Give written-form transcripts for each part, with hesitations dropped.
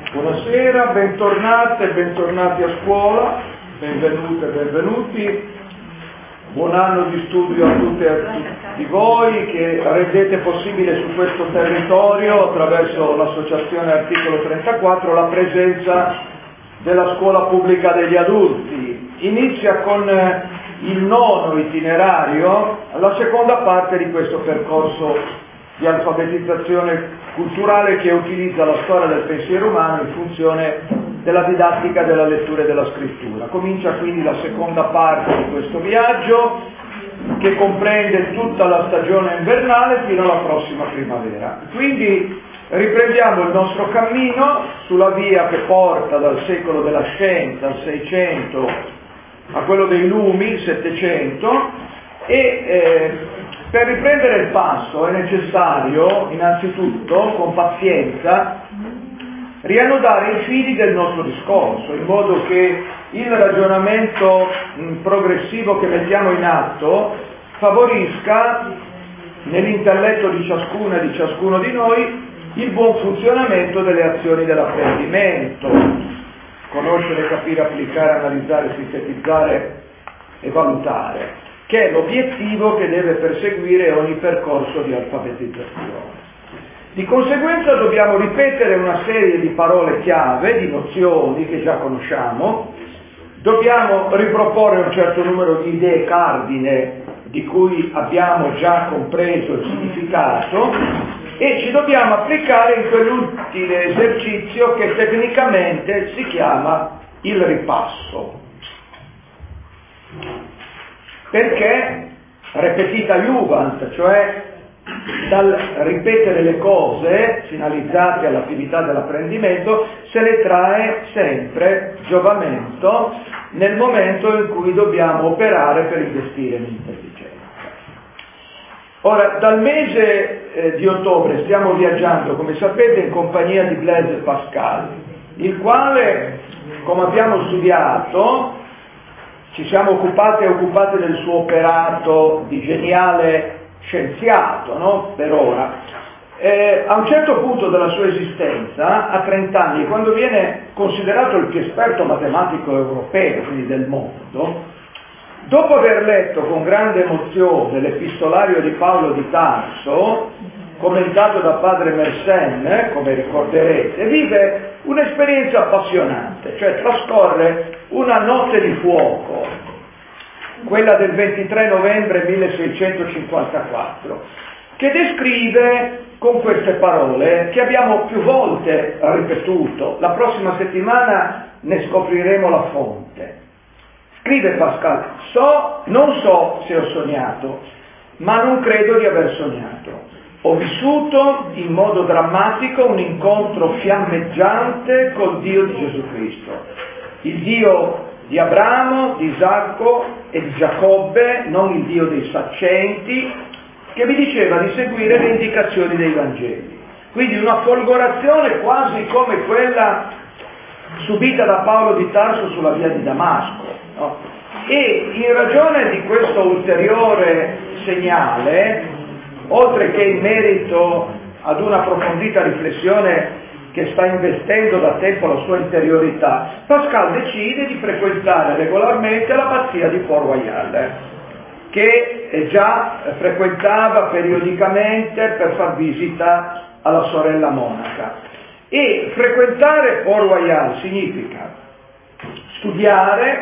Buonasera, bentornate e bentornati a scuola, benvenute e benvenuti. Buon anno di studio a tutte e a tutti voi che rendete possibile su questo territorio, attraverso l'associazione Articolo 34, la presenza della scuola pubblica degli adulti. Inizia con il 9° itinerario, la seconda parte di questo percorso di alfabetizzazione culturale che utilizza la storia del pensiero umano in funzione della didattica della lettura e della scrittura. Comincia quindi la seconda parte di questo viaggio che comprende tutta la stagione invernale fino alla prossima primavera. Quindi riprendiamo il nostro cammino sulla via che porta dal secolo della scienza, al 600, a quello dei lumi, il 700, e per riprendere il passo è necessario innanzitutto, con pazienza, riannodare i fili del nostro discorso, in modo che il ragionamento progressivo che mettiamo in atto favorisca nell'intelletto di ciascuna e di ciascuno di noi il buon funzionamento delle azioni dell'apprendimento, conoscere, capire, applicare, analizzare, sintetizzare e valutare, che è l'obiettivo che deve perseguire ogni percorso di alfabetizzazione. Di conseguenza dobbiamo ripetere una serie di parole chiave, di nozioni che già conosciamo, dobbiamo riproporre un certo numero di idee cardine di cui abbiamo già compreso il significato e ci dobbiamo applicare in quell'utile esercizio che tecnicamente si chiama il ripasso. Perché repetita iuvant, cioè dal ripetere le cose finalizzate all'attività dell'apprendimento, se ne trae sempre giovamento nel momento in cui dobbiamo operare per investire l'intelligenza. Ora, dal mese di ottobre stiamo viaggiando, come sapete, in compagnia di Blaise Pascal, il quale, come abbiamo studiato, ci siamo occupati e occupati del suo operato di geniale scienziato, no? Per ora. A un certo punto della sua esistenza, a 30 anni, quando viene considerato il più esperto matematico europeo, quindi del mondo, dopo aver letto con grande emozione l'epistolario di Paolo di Tarso, commentato da padre Mersenne, come ricorderete, vive un'esperienza appassionante, cioè trascorre una notte di fuoco, quella del 23 novembre 1654, che descrive con queste parole che abbiamo più volte ripetuto. La prossima settimana ne scopriremo la fonte. Scrive Pascal: non so se ho sognato, ma non credo di aver sognato. Ho vissuto in modo drammatico un incontro fiammeggiante col Dio di Gesù Cristo, il Dio di Abramo, di Isacco e di Giacobbe, non il Dio dei saccenti, che mi diceva di seguire le indicazioni dei Vangeli. Quindi una folgorazione quasi come quella subita da Paolo di Tarso sulla via di Damasco, no? E in ragione di questo ulteriore segnale, oltre che in merito ad una approfondita riflessione che sta investendo da tempo la sua interiorità, Pascal decide di frequentare regolarmente l'abbazia di Port-Royal, che già frequentava periodicamente per far visita alla sorella monaca. E frequentare Port-Royal significa studiare,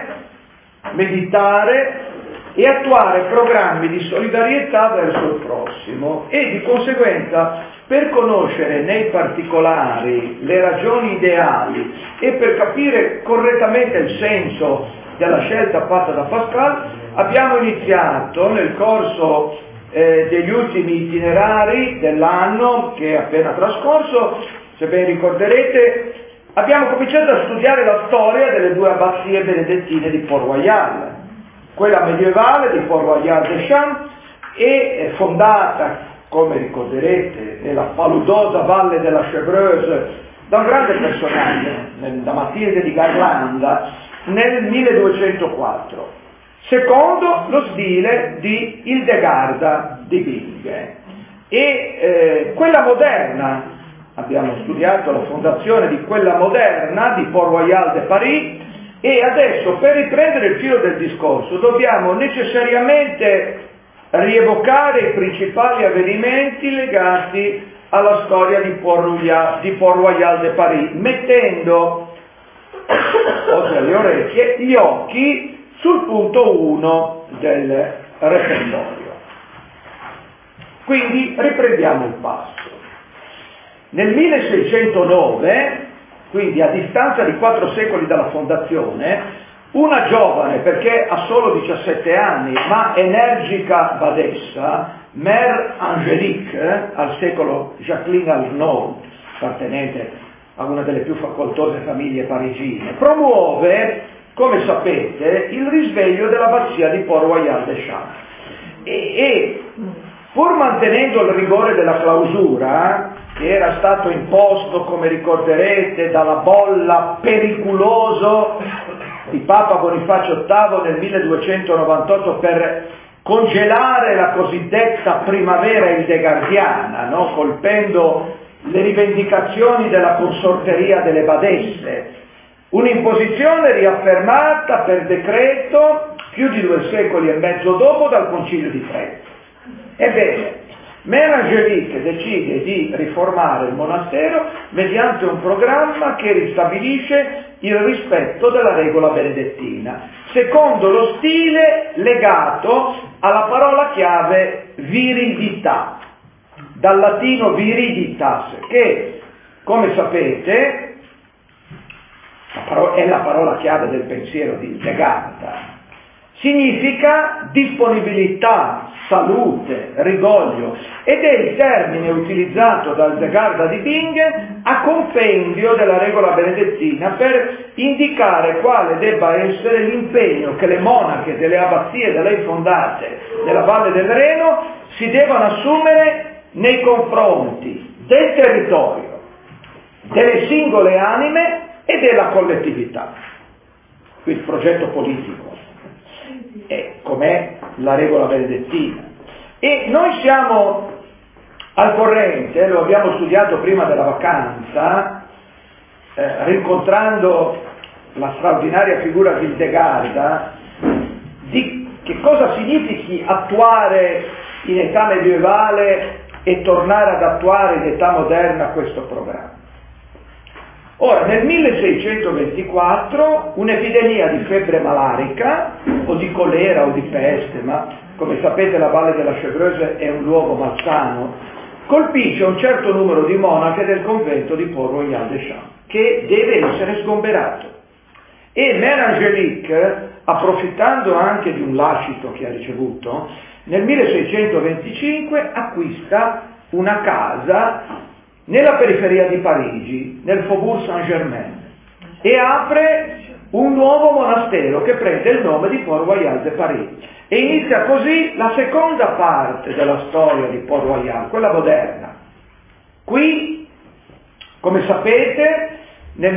meditare e attuare programmi di solidarietà verso il prossimo e di conseguenza, per conoscere nei particolari le ragioni ideali e per capire correttamente il senso della scelta fatta da Pascal, abbiamo iniziato nel corso degli ultimi itinerari dell'anno che è appena trascorso, se ben ricorderete, abbiamo cominciato a studiare la storia delle due abbazie benedettine di Port-Royal, quella medievale di Port-Royal des Champs e fondata, come ricorderete, nella paludosa valle della Chevreuse da un grande personaggio, da Matilde di Garlanda, nel 1204, secondo lo stile di Hildegarda di Bingen. E quella moderna abbiamo studiato la fondazione di quella moderna di Port Royal de Paris, e adesso per riprendere il filo del discorso dobbiamo necessariamente rievocare i principali avvenimenti legati alla storia di Port Royal de Paris, mettendo, oltre alle orecchie, gli occhi sul punto 1 del repertorio. Quindi riprendiamo il passo. Nel 1609, quindi a distanza di 4 secoli dalla fondazione, una giovane, perché ha solo 17 anni, ma energica badessa, Mère Angélique, al secolo Jacqueline Arnaud, appartenente a una delle più facoltose famiglie parigine, promuove, come sapete, il risveglio dell'abbazia di Port Royal des Champs. E pur mantenendo il rigore della clausura, che era stato imposto, come ricorderete, dalla bolla pericoloso di Papa Bonifacio VIII nel 1298 per congelare la cosiddetta primavera hildegardiana, no? Colpendo le rivendicazioni della consorteria delle badesse, un'imposizione riaffermata per decreto più di 2 secoli e mezzo dopo dal Concilio di Trento. Ebbene, Mère Angélique decide di riformare il monastero mediante un programma che ristabilisce il rispetto della regola benedettina, secondo lo stile legato alla parola chiave viridità, dal latino viriditas, che, come sapete, è la parola chiave del pensiero di Hildegard. Significa disponibilità, salute, rigoglio, ed è il termine utilizzato da Hildegard di Bingen a compendio della regola benedettina per indicare quale debba essere l'impegno che le monache delle abbazie da lei fondate nella Valle del Reno si devono assumere nei confronti del territorio, delle singole anime e della collettività. Qui il progetto politico è com'è la regola benedettina. E noi siamo al corrente, lo abbiamo studiato prima della vacanza, rincontrando la straordinaria figura di Hildegard, di che cosa significhi attuare in età medievale e tornare ad attuare in età moderna questo programma. Ora, nel 1624 un'epidemia di febbre malarica, o di colera o di peste, ma come sapete la Valle della Chevreuse è un luogo malsano, colpisce un certo numero di monache del convento di Port Royal des Champs, che deve essere sgomberato. E Mère Angélique, approfittando anche di un lascito che ha ricevuto, nel 1625 acquista una casa nella periferia di Parigi, nel Faubourg Saint-Germain, e apre un nuovo monastero che prende il nome di Port Royal de Paris. E inizia così la seconda parte della storia di Port Royal, quella moderna. Qui, come sapete, nel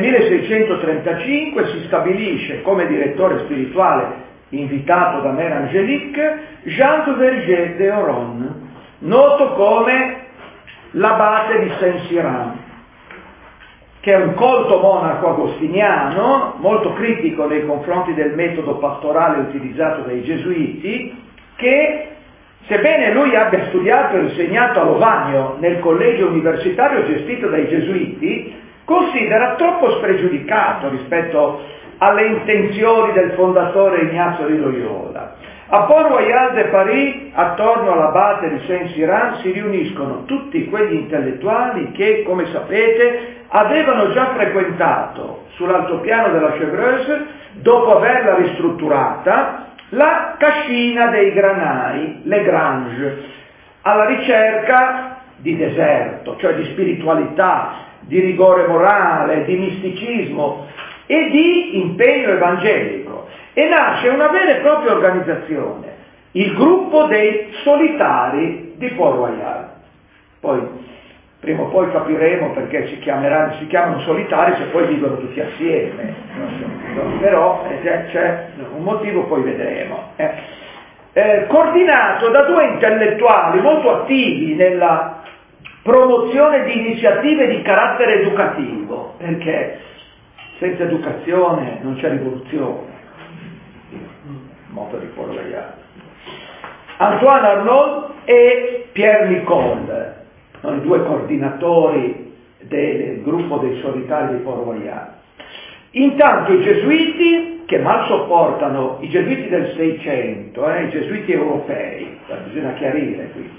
1635 si stabilisce come direttore spirituale, invitato da Mère Angélique, Jean de Verger de Oron, noto come l'abate di Saint-Cyran, che è un colto monaco agostiniano, molto critico nei confronti del metodo pastorale utilizzato dai gesuiti, che, sebbene lui abbia studiato e insegnato a Lovagno nel collegio universitario gestito dai gesuiti, considera troppo spregiudicato rispetto alle intenzioni del fondatore Ignazio di Loyola. A Port Royal de Paris, attorno all'abate di Saint-Cyran, si riuniscono tutti quegli intellettuali che, come sapete, avevano già frequentato sull'altopiano della Chevreuse, dopo averla ristrutturata, la cascina dei granai, le grange, alla ricerca di deserto, cioè di spiritualità, di rigore morale, di misticismo e di impegno evangelico. E nasce una vera e propria organizzazione, il gruppo dei solitari di Port Royal. Poi, prima o poi capiremo perché si chiamano solitari se poi vivono tutti assieme, però c'è un motivo, poi vedremo. Coordinato da 2 intellettuali molto attivi nella promozione di iniziative di carattere educativo, perché senza educazione non c'è rivoluzione, modo di Port-Royal. Antoine Arnauld e Pierre Nicole, i due coordinatori del gruppo dei solitari di Port-Royal. Intanto i gesuiti, che mal sopportano, i gesuiti del 600, i gesuiti europei, bisogna chiarire qui,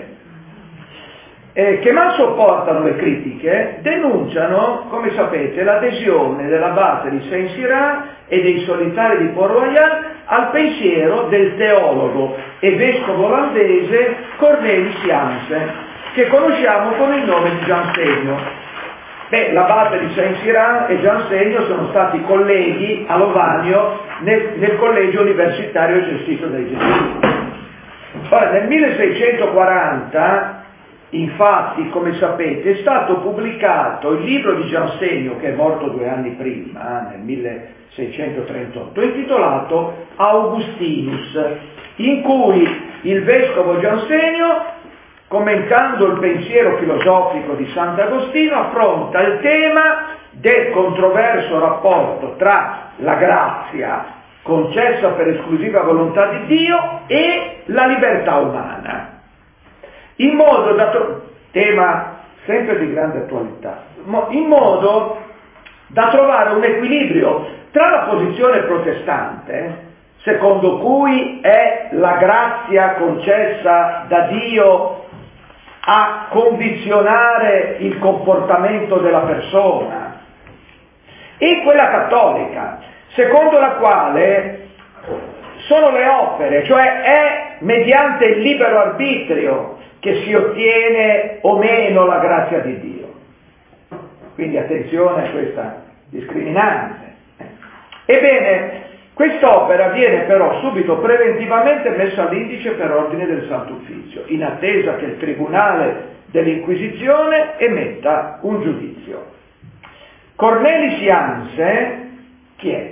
che mal sopportano le critiche, denunciano, come sapete, l'adesione dell'abate di Saint-Cyran e dei solitari di Port-Royal al pensiero del teologo e vescovo olandese Cornelis Jansen, che conosciamo con il nome di Giansegno. L'abate di Saint-Cyran e Giansegno sono stati colleghi a Lovanio nel collegio universitario gestito dai gesuiti. Ora, nel 1640, infatti, come sapete, è stato pubblicato il libro di Giansegno, che è morto 2 anni prima, nel 1638, intitolato Augustinus, in cui il vescovo Giansegno, commentando il pensiero filosofico di Sant'Agostino, affronta il tema del controverso rapporto tra la grazia concessa per esclusiva volontà di Dio e la libertà umana, in modo da tema sempre di grande attualità, in modo da trovare un equilibrio tra la posizione protestante, secondo cui è la grazia concessa da Dio a condizionare il comportamento della persona, e quella cattolica, secondo la quale sono le opere, cioè è mediante il libero arbitrio che si ottiene o meno la grazia di Dio. Quindi attenzione a questa discriminante. Ebbene, quest'opera viene però subito preventivamente messa all'indice per ordine del Santo Uffizio, in attesa che il Tribunale dell'Inquisizione emetta un giudizio. Cornelis Jansen, chi è?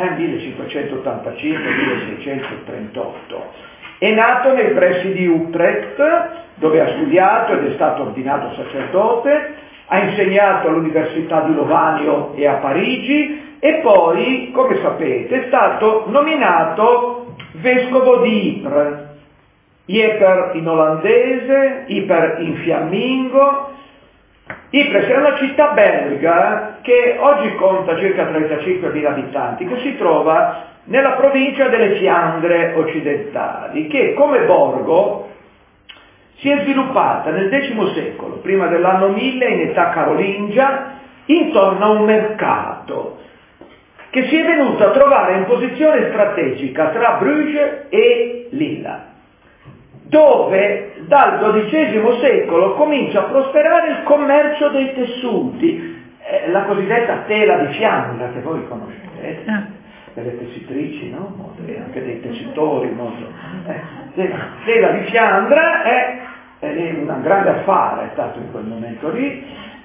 1585-1638, è nato nei pressi di Utrecht, dove ha studiato ed è stato ordinato sacerdote, ha insegnato all'Università di Lovanio e a Parigi, e poi, come sapete, è stato nominato vescovo di Ypres. Ypres in olandese, Ypres in fiammingo. Ypres è una città belga che oggi conta circa 35.000 abitanti, che si trova nella provincia delle Fiandre occidentali, che come borgo si è sviluppata nel X secolo, prima dell'anno 1000, in età carolingia, intorno a un mercato, che si è venuto a trovare in posizione strategica tra Bruges e Lilla, dove dal XII secolo comincia a prosperare il commercio dei tessuti, la cosiddetta tela di Fiandra, che voi conoscete, delle tessitrici, no? E anche dei tessitori, molto. Tela di Fiandra è un grande affare, è stato in quel momento lì,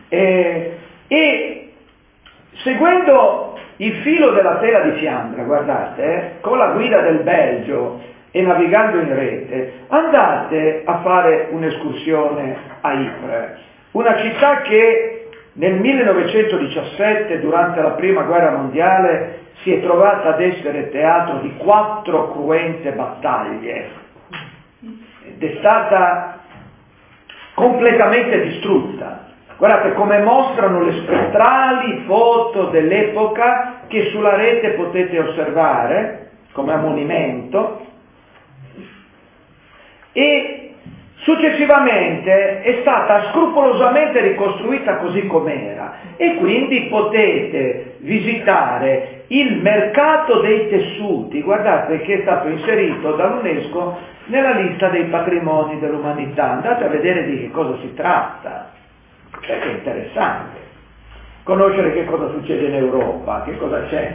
e seguendo il filo della tela di Fiandra, guardate, con la guida del Belgio e navigando in rete, andate a fare un'escursione a Ypres, una città che nel 1917, durante la Prima Guerra Mondiale, si è trovata ad essere teatro di 4 cruente battaglie ed è stata completamente distrutta. Guardate come mostrano le spettrali foto dell'epoca che sulla rete potete osservare come ammonimento, e successivamente è stata scrupolosamente ricostruita così com'era, e quindi potete visitare il mercato dei tessuti, guardate che è stato inserito dall'UNESCO nella lista dei patrimoni dell'umanità. Andate a vedere di che cosa si tratta, perché è interessante conoscere che cosa succede in Europa, che cosa c'è.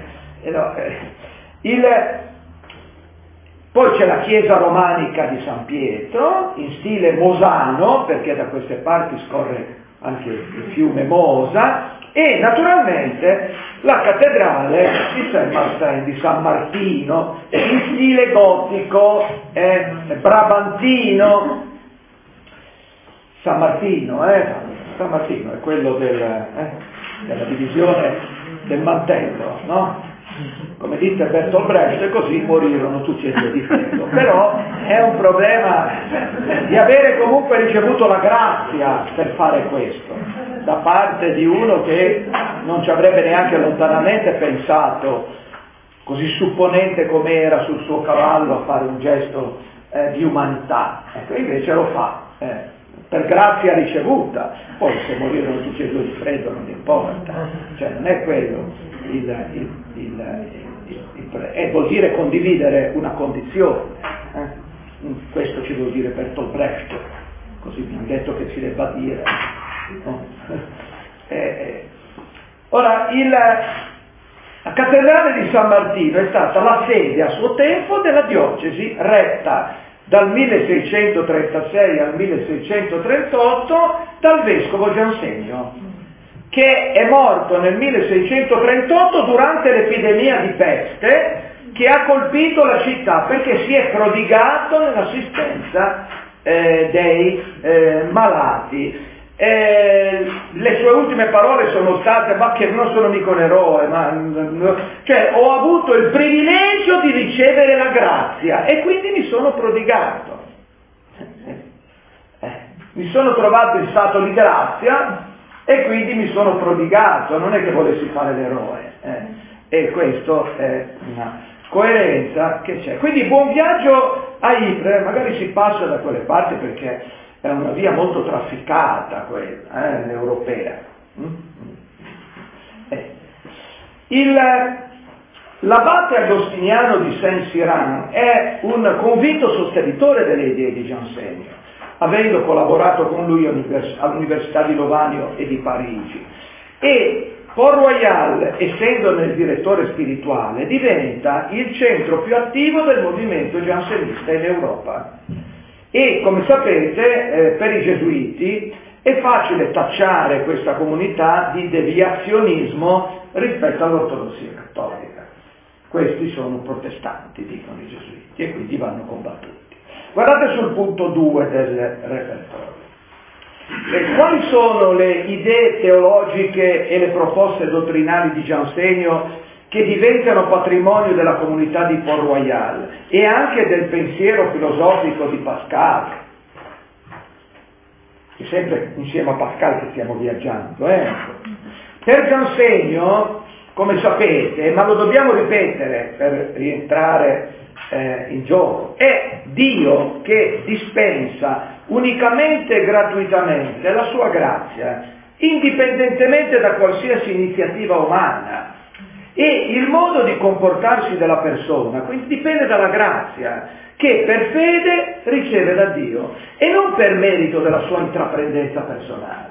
Poi c'è la chiesa romanica di San Pietro, in stile mosano, perché da queste parti scorre anche il fiume Mosa, e naturalmente la cattedrale di Saint-Martin, di San Martino, in stile gotico brabantino. San Martino è quello della divisione del mantello, no? Come disse Bertolt Brecht, e così morirono tutti e due di freddo. Però è un problema di avere comunque ricevuto la grazia per fare questo, da parte di uno che non ci avrebbe neanche lontanamente pensato, così supponente come era sul suo cavallo, a fare un gesto di umanità. Ecco, invece lo fa, per grazia ricevuta. Poi se morirono tutti e due di freddo non importa, cioè non è quello vuol dire condividere una condizione, questo ci vuol dire Bertolt Brecht, così mi hanno detto che si debba dire, no? Ora la cattedrale di San Martino è stata la sede a suo tempo della diocesi retta dal 1636 al 1638 dal vescovo Giansegno, che è morto nel 1638 durante l'epidemia di peste che ha colpito la città, perché si è prodigato nell'assistenza dei malati. Le sue ultime parole sono state: ma che non sono mica un eroe, cioè ho avuto il privilegio di ricevere la grazia e quindi mi sono prodigato, mi sono trovato in stato di grazia e quindi mi sono prodigato, non è che volessi fare l'eroe, e questo è una coerenza che c'è. Quindi buon viaggio a Ypres, magari si passa da quelle parti perché è una via molto trafficata quella, l'europea. L'abate agostiniano di Saint-Cyran è un convinto sostenitore delle idee di Giansegno, avendo collaborato con lui all'Università di Lovanio e di Parigi. E Port-Royal, essendone il direttore spirituale, diventa il centro più attivo del movimento giansenista in Europa. E come sapete, per i gesuiti è facile tacciare questa comunità di deviazionismo rispetto all'ortodossia cattolica. Questi sono protestanti, dicono i gesuiti, e quindi vanno combattuti. Guardate sul punto 2 del repertorio. Quali sono le idee teologiche e le proposte dottrinali di Giansegno che diventano patrimonio della comunità di Port-Royal e anche del pensiero filosofico di Pascal? È sempre insieme a Pascal che stiamo viaggiando. Per Giansegno, come sapete, ma lo dobbiamo ripetere per rientrare in gioco, è Dio che dispensa unicamente e gratuitamente la sua grazia, indipendentemente da qualsiasi iniziativa umana, e il modo di comportarsi della persona quindi dipende dalla grazia che per fede riceve da Dio e non per merito della sua intraprendenza personale.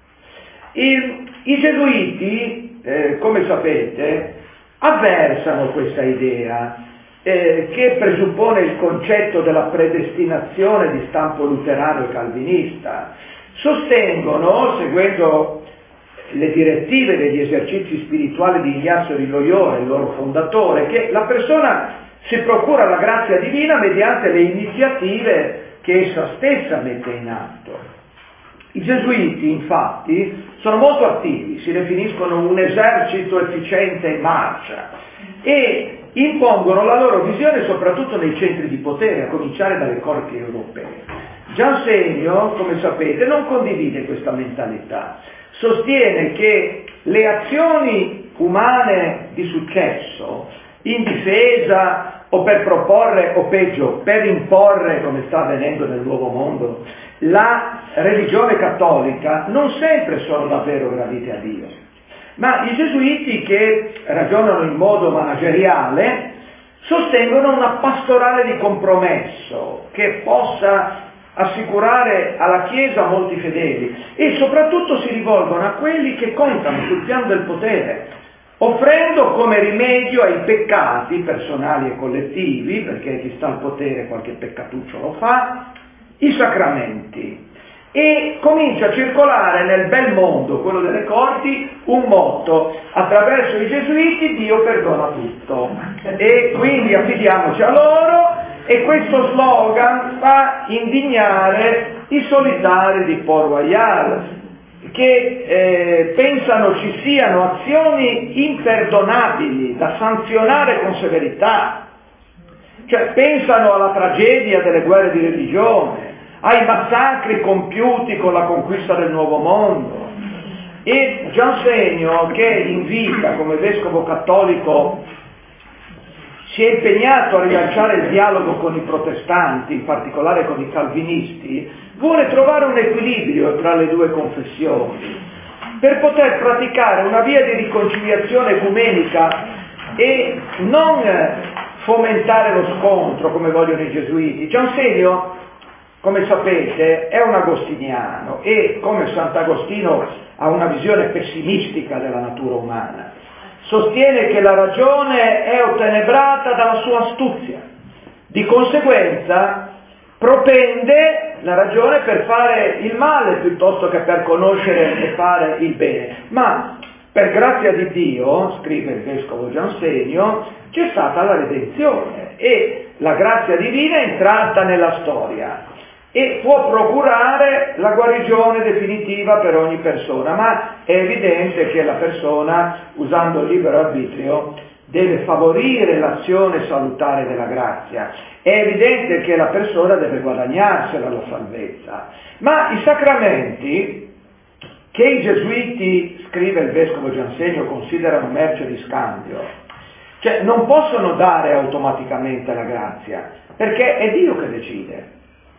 I gesuiti, come sapete, avversano questa idea che presuppone il concetto della predestinazione di stampo luterano e calvinista. Sostengono, seguendo le direttive degli esercizi spirituali di Ignazio di Loyola, il loro fondatore, che la persona si procura la grazia divina mediante le iniziative che essa stessa mette in atto. I gesuiti, infatti, sono molto attivi, si definiscono un esercito efficiente in marcia e impongono la loro visione soprattutto nei centri di potere, a cominciare dalle corti europee. Giansegno, come sapete, non condivide questa mentalità. Sostiene che le azioni umane di successo, in difesa o per proporre, o peggio, per imporre, come sta avvenendo nel Nuovo Mondo, la religione cattolica, non sempre sono davvero gradite a Dio. Ma i gesuiti, che ragionano in modo manageriale, sostengono una pastorale di compromesso che possa assicurare alla Chiesa molti fedeli e soprattutto si rivolgono a quelli che contano sul piano del potere, offrendo come rimedio ai peccati personali e collettivi, perché chi sta al potere qualche peccatuccio lo fa, i sacramenti. E comincia a circolare nel bel mondo, quello delle corti, un motto: attraverso i gesuiti Dio perdona tutto. E quindi affidiamoci a loro, e questo slogan fa indignare i solitari di Port Royal, che pensano ci siano azioni imperdonabili da sanzionare con severità, cioè pensano alla tragedia delle guerre di religione, ai massacri compiuti con la conquista del Nuovo Mondo. E Giansegno, che in vita come vescovo cattolico si è impegnato a rilanciare il dialogo con i protestanti, in particolare con i calvinisti, vuole trovare un equilibrio tra le due confessioni per poter praticare una via di riconciliazione ecumenica e non fomentare lo scontro come vogliono i gesuiti. Giansegno, come sapete, è un agostiniano e, come Sant'Agostino, ha una visione pessimistica della natura umana. Sostiene che la ragione è ottenebrata dalla sua astuzia. Di conseguenza propende la ragione per fare il male piuttosto che per conoscere e fare il bene. Ma per grazia di Dio, scrive il vescovo Giansegno, c'è stata la redenzione e la grazia divina è entrata nella storia e può procurare la guarigione definitiva per ogni persona, ma è evidente che la persona, usando il libero arbitrio, deve favorire l'azione salutare della grazia. È evidente che la persona deve guadagnarsela la salvezza. Ma i sacramenti, che i gesuiti, scrive il vescovo Giansegno, considerano merce di scambio, cioè non possono dare automaticamente la grazia, perché è Dio che decide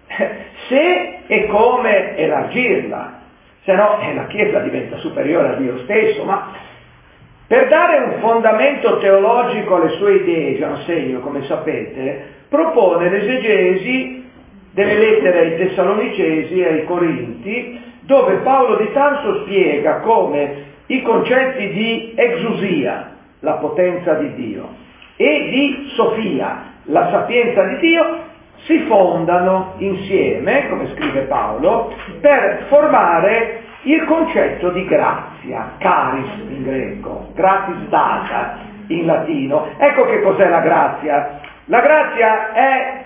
se e come elargirla, se no la Chiesa diventa superiore a Dio stesso. Ma per dare un fondamento teologico alle sue idee, Giansegno, come sapete, propone l'esegesi delle lettere ai Tessalonicesi e ai Corinti, dove Paolo di Tarso spiega come i concetti di exousia, la potenza di Dio, e di sofia, la sapienza di Dio, si fondano insieme, come scrive Paolo, per formare il concetto di grazia, charis in greco, gratis data in latino. Ecco che cos'è la grazia. La grazia è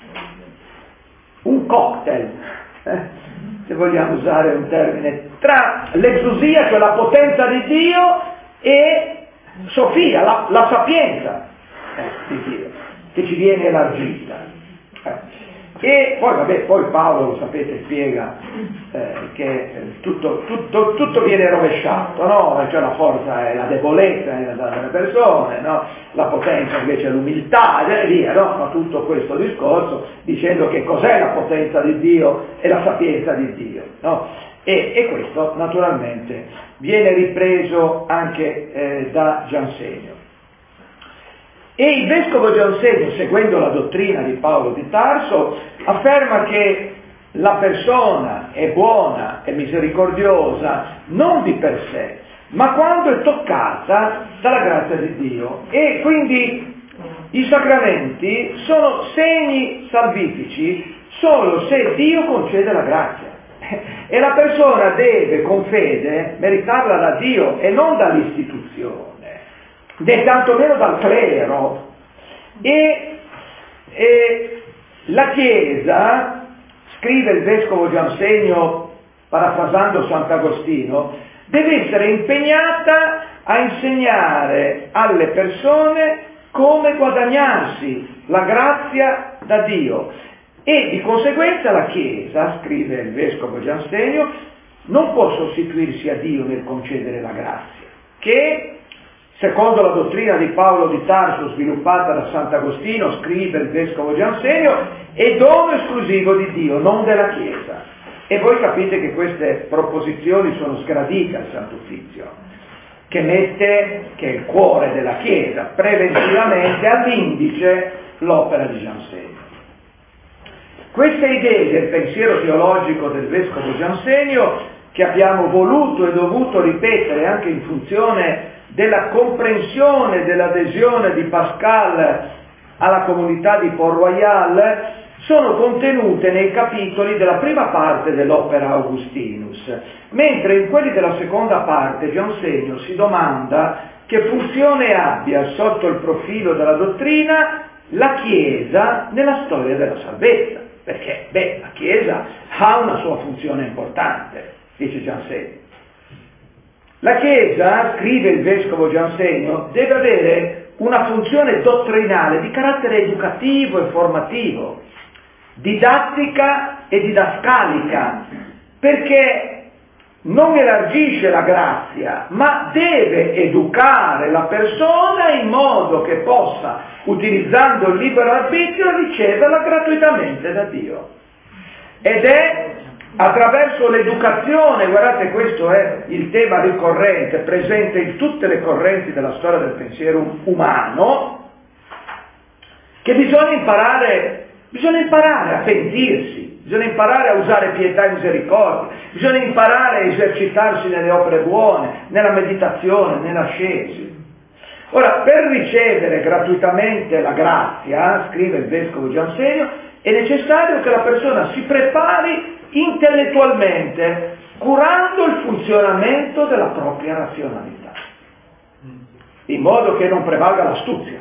un cocktail, se vogliamo usare un termine, tra l'exousia, cioè la potenza di Dio, e sofia, la sapienza di Dio, che ci viene elargita. E poi Paolo, lo sapete, spiega che tutto viene rovesciato, no? Cioè la forza è la debolezza delle persone, no? La potenza invece è l'umiltà, e via, no? Ma tutto questo discorso dicendo che cos'è la potenza di Dio e la sapienza di Dio, no? E questo naturalmente viene ripreso anche da Giansegno. E il vescovo Giansegno, seguendo la dottrina di Paolo di Tarso, afferma che la persona è buona e misericordiosa non di per sé, ma quando è toccata dalla grazia di Dio. E quindi i sacramenti sono segni salvifici solo se Dio concede la grazia. E la persona deve, con fede, meritarla da Dio e non dall'istituzione, né tantomeno dal clero. E la Chiesa, scrive il vescovo Giansegno, parafrasando Sant'Agostino, deve essere impegnata a insegnare alle persone come guadagnarsi la grazia da Dio. E di conseguenza la Chiesa, scrive il vescovo Giansegno, non può sostituirsi a Dio nel concedere la grazia, che secondo la dottrina di Paolo di Tarso sviluppata da Sant'Agostino, scrive il vescovo Giansegno, è dono esclusivo di Dio, non della Chiesa. E voi capite che queste proposizioni sono sgradite al Santo Uffizio, che mette, che è il cuore della Chiesa, preventivamente all'indice l'opera di Giansegno. Queste idee del pensiero teologico del vescovo Giansegno, che abbiamo voluto e dovuto ripetere anche in funzione della comprensione dell'adesione di Pascal alla comunità di Port Royal, sono contenute nei capitoli della prima parte dell'opera Augustinus, mentre in quelli della seconda parte Giansegno si domanda che funzione abbia sotto il profilo della dottrina la Chiesa nella storia della salvezza. perché la Chiesa ha una sua funzione importante, dice Giansegno. La Chiesa, scrive il vescovo Giansegno, deve avere una funzione dottrinale di carattere educativo e formativo, didattica e didascalica, perché non elargisce la grazia, ma deve educare la persona in modo che possa, utilizzando il libero arbitrio, riceverla gratuitamente da Dio. Ed è attraverso l'educazione, guardate, questo è il tema ricorrente, presente in tutte le correnti della storia del pensiero umano, che bisogna imparare a pentirsi, bisogna imparare a usare pietà e misericordia, bisogna imparare a esercitarsi nelle opere buone, nella meditazione, nell'ascesi. Ora, per ricevere gratuitamente la grazia, scrive il vescovo Giansegno, è necessario che la persona si prepari intellettualmente, curando il funzionamento della propria razionalità, in modo che non prevalga l'astuzia.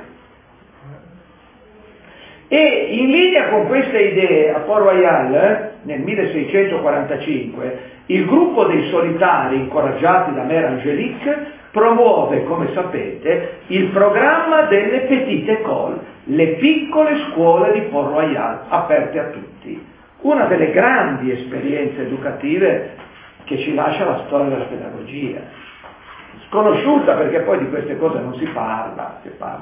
E in linea con queste idee, a Port-Royal, nel 1645, il gruppo dei solitari, incoraggiati da Mère Angélique, promuove, come sapete, il programma delle Petite Écoles, le piccole scuole di Port-Royal, aperte a tutti. Una delle grandi esperienze educative che ci lascia la storia della pedagogia. Sconosciuta, perché poi di queste cose non si parla.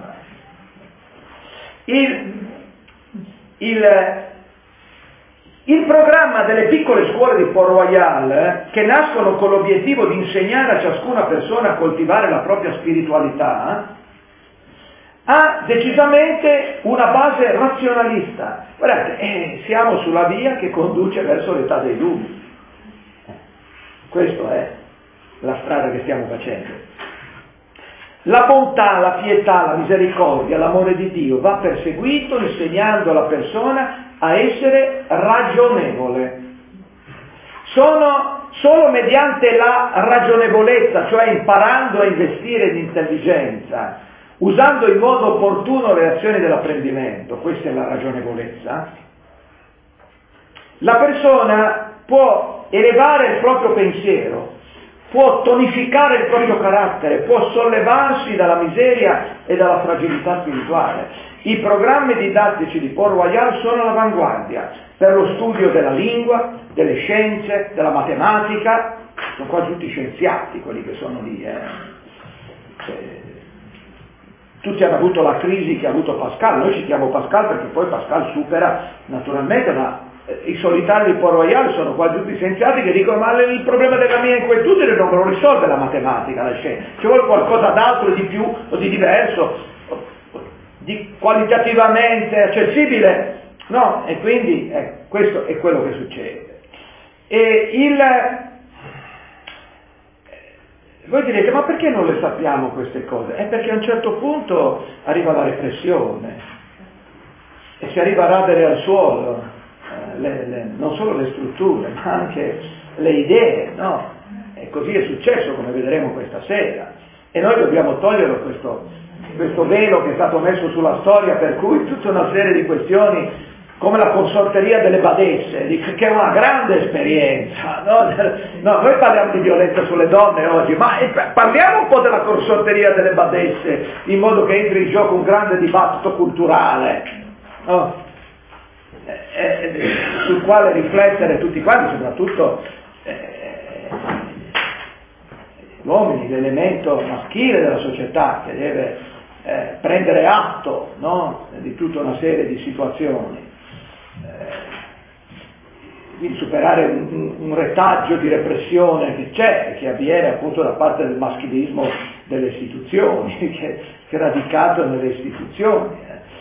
Il programma delle piccole scuole di Port-Royal, che nascono con l'obiettivo di insegnare a ciascuna persona a coltivare la propria spiritualità, ha decisamente una base razionalista. Guardate, siamo sulla via che conduce verso l'età dei dubbi. Questa è la strada che stiamo facendo. La bontà, la pietà, la misericordia, l'amore di Dio va perseguito insegnando alla persona a essere ragionevole. Solo mediante la ragionevolezza, cioè imparando a investire in intelligenza, usando in modo opportuno le azioni dell'apprendimento, questa è la ragionevolezza, la persona può elevare il proprio pensiero, può tonificare il proprio carattere, può sollevarsi dalla miseria e dalla fragilità spirituale. I programmi didattici di Port-Royal sono all'avanguardia per lo studio della lingua, delle scienze, della matematica, sono quasi tutti scienziati quelli che sono lì. Tutti hanno avuto la crisi che ha avuto Pascal, noi citiamo Pascal perché poi Pascal supera naturalmente, ma i solitari di Port-Royal sono quasi tutti scienziati che dicono ma il problema della mia inquietudine non lo risolve la matematica, la scienza, ci vuole qualcosa d'altro, di più o di diverso, di qualitativamente accessibile, no? E quindi questo è quello che succede. Voi direte, ma perché non le sappiamo queste cose? È perché a un certo punto arriva la repressione e si arriva a radere al suolo non solo le strutture, ma anche le idee, no? E così è successo, come vedremo questa sera. E noi dobbiamo togliere questo velo che è stato messo sulla storia, per cui tutta una serie di questioni come la consorteria delle badesse, che è una grande esperienza, no? No, noi parliamo di violenza sulle donne oggi, ma parliamo un po' della consorteria delle badesse, in modo che entri in gioco un grande dibattito culturale, no? Sul quale riflettere tutti quanti, soprattutto gli uomini, l'elemento maschile della società che deve prendere atto, no? Di tutta una serie di situazioni. Di superare un retaggio di repressione che c'è, che avviene appunto da parte del maschilismo delle istituzioni, che è radicato nelle istituzioni.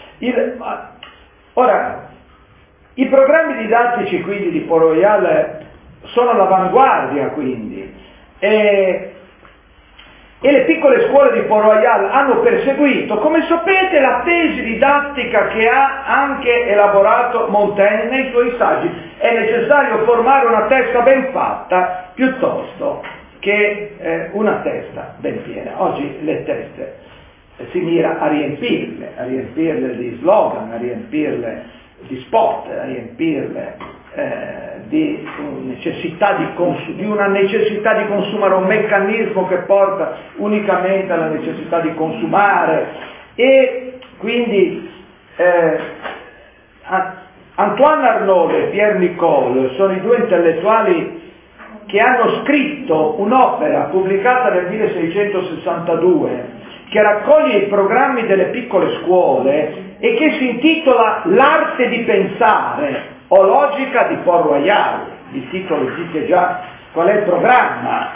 Ora, i programmi didattici quindi di Port-Royal sono all'avanguardia quindi, e le piccole scuole di Port-Royal hanno perseguito, come sapete, la tesi didattica che ha anche elaborato Montaigne nei suoi saggi. È necessario formare una testa ben fatta piuttosto che una testa ben piena. Oggi le teste si mira a riempirle di slogan, a riempirle spot, a riempirle di una necessità di consumare, un meccanismo che porta unicamente alla necessità di consumare. E quindi Antoine Arnauld e Pierre Nicole sono i due intellettuali che hanno scritto un'opera pubblicata nel 1662 che raccoglie i programmi delle piccole scuole e che si intitola L'arte di pensare o logica di Port Royal. Il titolo dice già qual è il programma.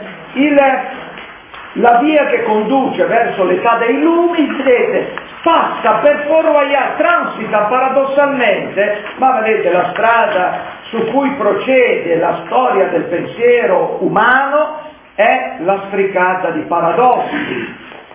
La via che conduce verso l'età dei lumi, vedete, passa per Port Royal, transita paradossalmente, ma vedete la strada su cui procede la storia del pensiero umano è lastricata di paradossi.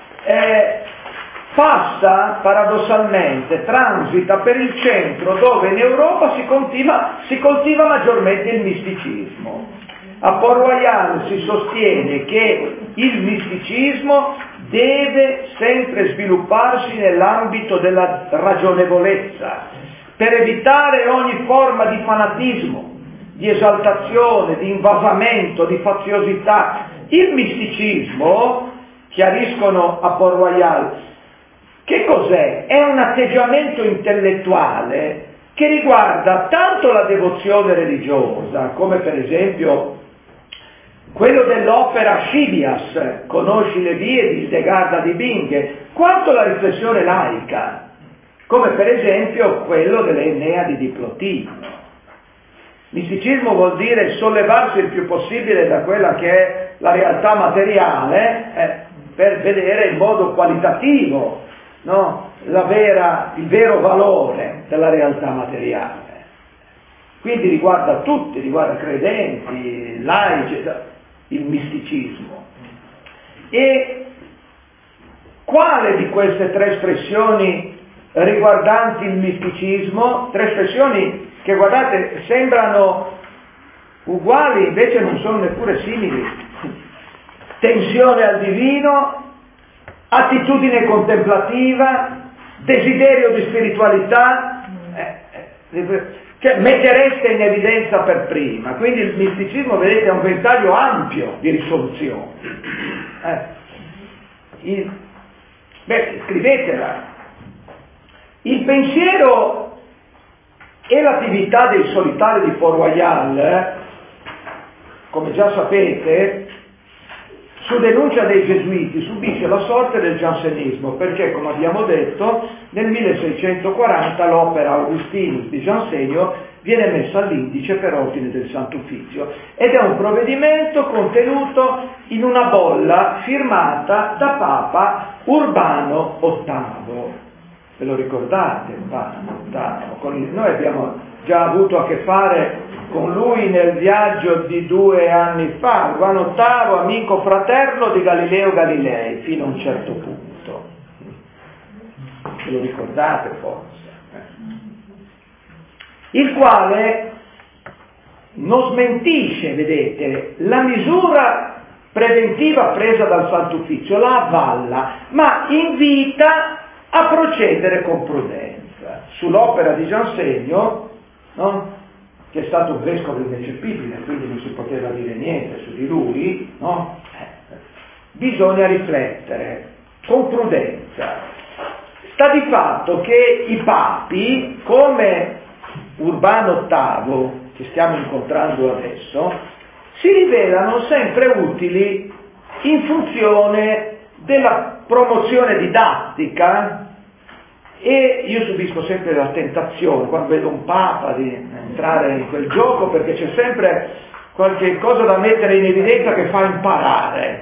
Passa paradossalmente, transita per il centro dove in Europa si coltiva maggiormente il misticismo. A Port Royal si sostiene che il misticismo deve sempre svilupparsi nell'ambito della ragionevolezza, per evitare ogni forma di fanatismo, di esaltazione, di invasamento, di faziosità. Il misticismo, chiariscono a Port Royal, che cos'è? È un atteggiamento intellettuale che riguarda tanto la devozione religiosa, come per esempio quello dell'opera Scivias, Conosci le vie di Hildegarda di Bingen, quanto la riflessione laica, come per esempio quello delle Enneadi di Plotino. Misticismo vuol dire sollevarsi il più possibile da quella che è la realtà materiale per vedere in modo qualitativo, no? Il vero valore della realtà materiale. Quindi riguarda tutti, riguarda credenti, laici, il misticismo. E quale di queste tre espressioni riguardanti il misticismo, tre espressioni che guardate sembrano uguali, invece non sono neppure simili: tensione al divino, attitudine contemplativa, desiderio di spiritualità, cioè mettereste in evidenza per prima. Quindi il misticismo, vedete, è un ventaglio ampio di risoluzioni. Scrivetela. Il pensiero e l'attività dei solitari di Port Royal, come già sapete, su denuncia dei Gesuiti subisce la sorte del giansenismo, perché, come abbiamo detto, nel 1640 l'opera Augustinus di Giansegno viene messa all'indice per ordine del Santo Uffizio ed è un provvedimento contenuto in una bolla firmata da Papa Urbano VIII. Ve lo ricordate, Urbano VIII? Noi abbiamo già avuto a che fare con lui nel viaggio di 2 anni fa. Urbano VIII, amico fraterno di Galileo Galilei, fino a un certo punto. Ve lo ricordate forse? Il quale non smentisce, vedete, la misura preventiva presa dal Santo Uffizio, la avvalla, ma invita a procedere con prudenza. Sull'opera di Giansegno, no? Che è stato un vescovo ineccepibile, quindi non si poteva dire niente su di lui, no? Bisogna riflettere con prudenza. Sta di fatto che i papi, come Urbano VIII, che stiamo incontrando adesso, si rivelano sempre utili in funzione della promozione didattica. E io subisco sempre la tentazione, quando vedo un papa, di entrare in quel gioco, perché c'è sempre qualche cosa da mettere in evidenza che fa imparare.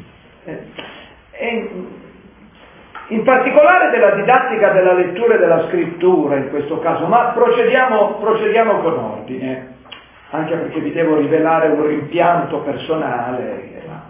E in particolare della didattica della lettura e della scrittura in questo caso, ma procediamo con ordine, anche perché vi devo rivelare un rimpianto personale.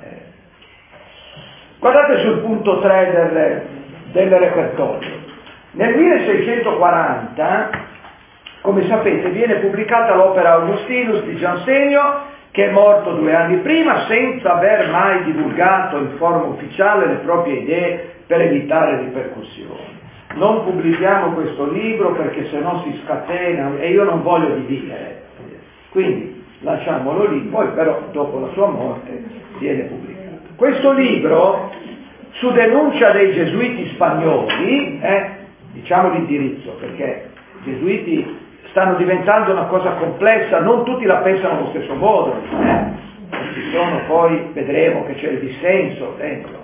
Guardate sul punto 3 del repertorio. Nel 1640, come sapete, viene pubblicata l'opera Augustinus di Giansegno, che è morto 2 anni prima senza aver mai divulgato in forma ufficiale le proprie idee per evitare ripercussioni. non pubblichiamo questo libro perché sennò si scatena e io non voglio dividere. Quindi lasciamolo lì, poi però dopo la sua morte viene pubblicato. Questo libro, su denuncia dei gesuiti spagnoli, diciamo l'indirizzo, perché i gesuiti stanno diventando una cosa complessa, non tutti la pensano allo stesso modo, ci sono poi, vedremo che c'è il dissenso dentro,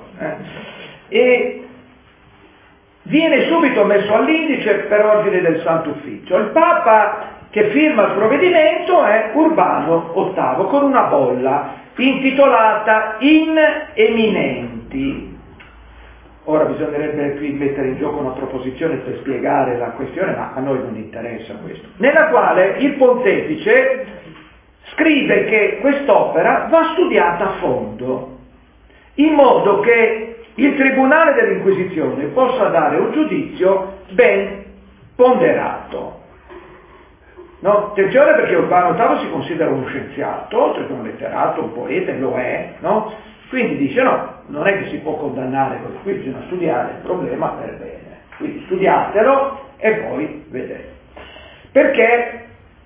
e viene subito messo all'indice per ordine del Santo Ufficio. Il Papa che firma il provvedimento è Urbano VIII, con una bolla intitolata In Eminenti. Ora bisognerebbe qui mettere in gioco una proposizione per spiegare la questione, ma a noi non interessa questo, nella quale il pontefice scrive che quest'opera va studiata a fondo, in modo che il Tribunale dell'Inquisizione possa dare un giudizio ben ponderato. No? Attenzione, perché Urbano VIII si considera uno scienziato, oltre che un letterato, un poeta, lo è, no? Quindi dice no, non è che si può condannare, qui bisogna studiare il problema per bene, quindi studiatelo e poi vedete. Perché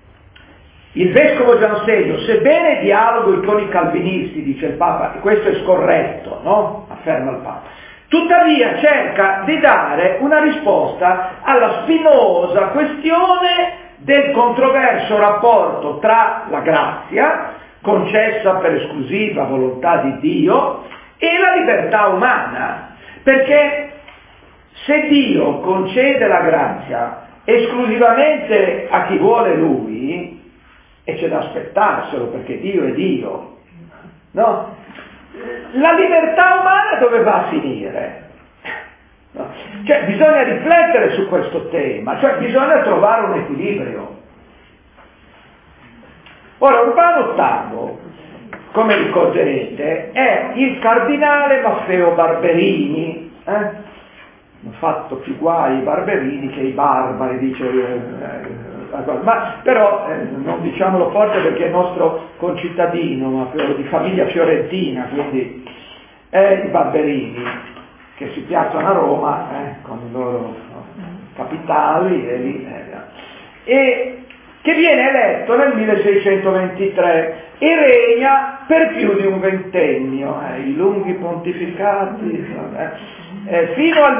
il vescovo Giansegno, sebbene dialoghi con i calvinisti, dice il Papa, e questo è scorretto, no? Afferma il Papa, tuttavia cerca di dare una risposta alla spinosa questione del controverso rapporto tra la grazia, concessa per esclusiva volontà di Dio, e la libertà umana. Perché se Dio concede la grazia esclusivamente a chi vuole Lui, e c'è da aspettarselo perché Dio è Dio, no? La libertà umana dove va a finire? No? Cioè bisogna riflettere su questo tema, cioè bisogna trovare un equilibrio. Ora Urbano VIII, come ricorderete, è il cardinale Maffeo Barberini, hanno fatto più guai i Barberini che i barbari, dice, ma però non diciamolo forte perché è nostro concittadino, ma di famiglia fiorentina, quindi è i Barberini che si piazzano a Roma con i loro capitali e che viene eletto nel 1623 e regna per più di un ventennio, i lunghi pontificati, fino al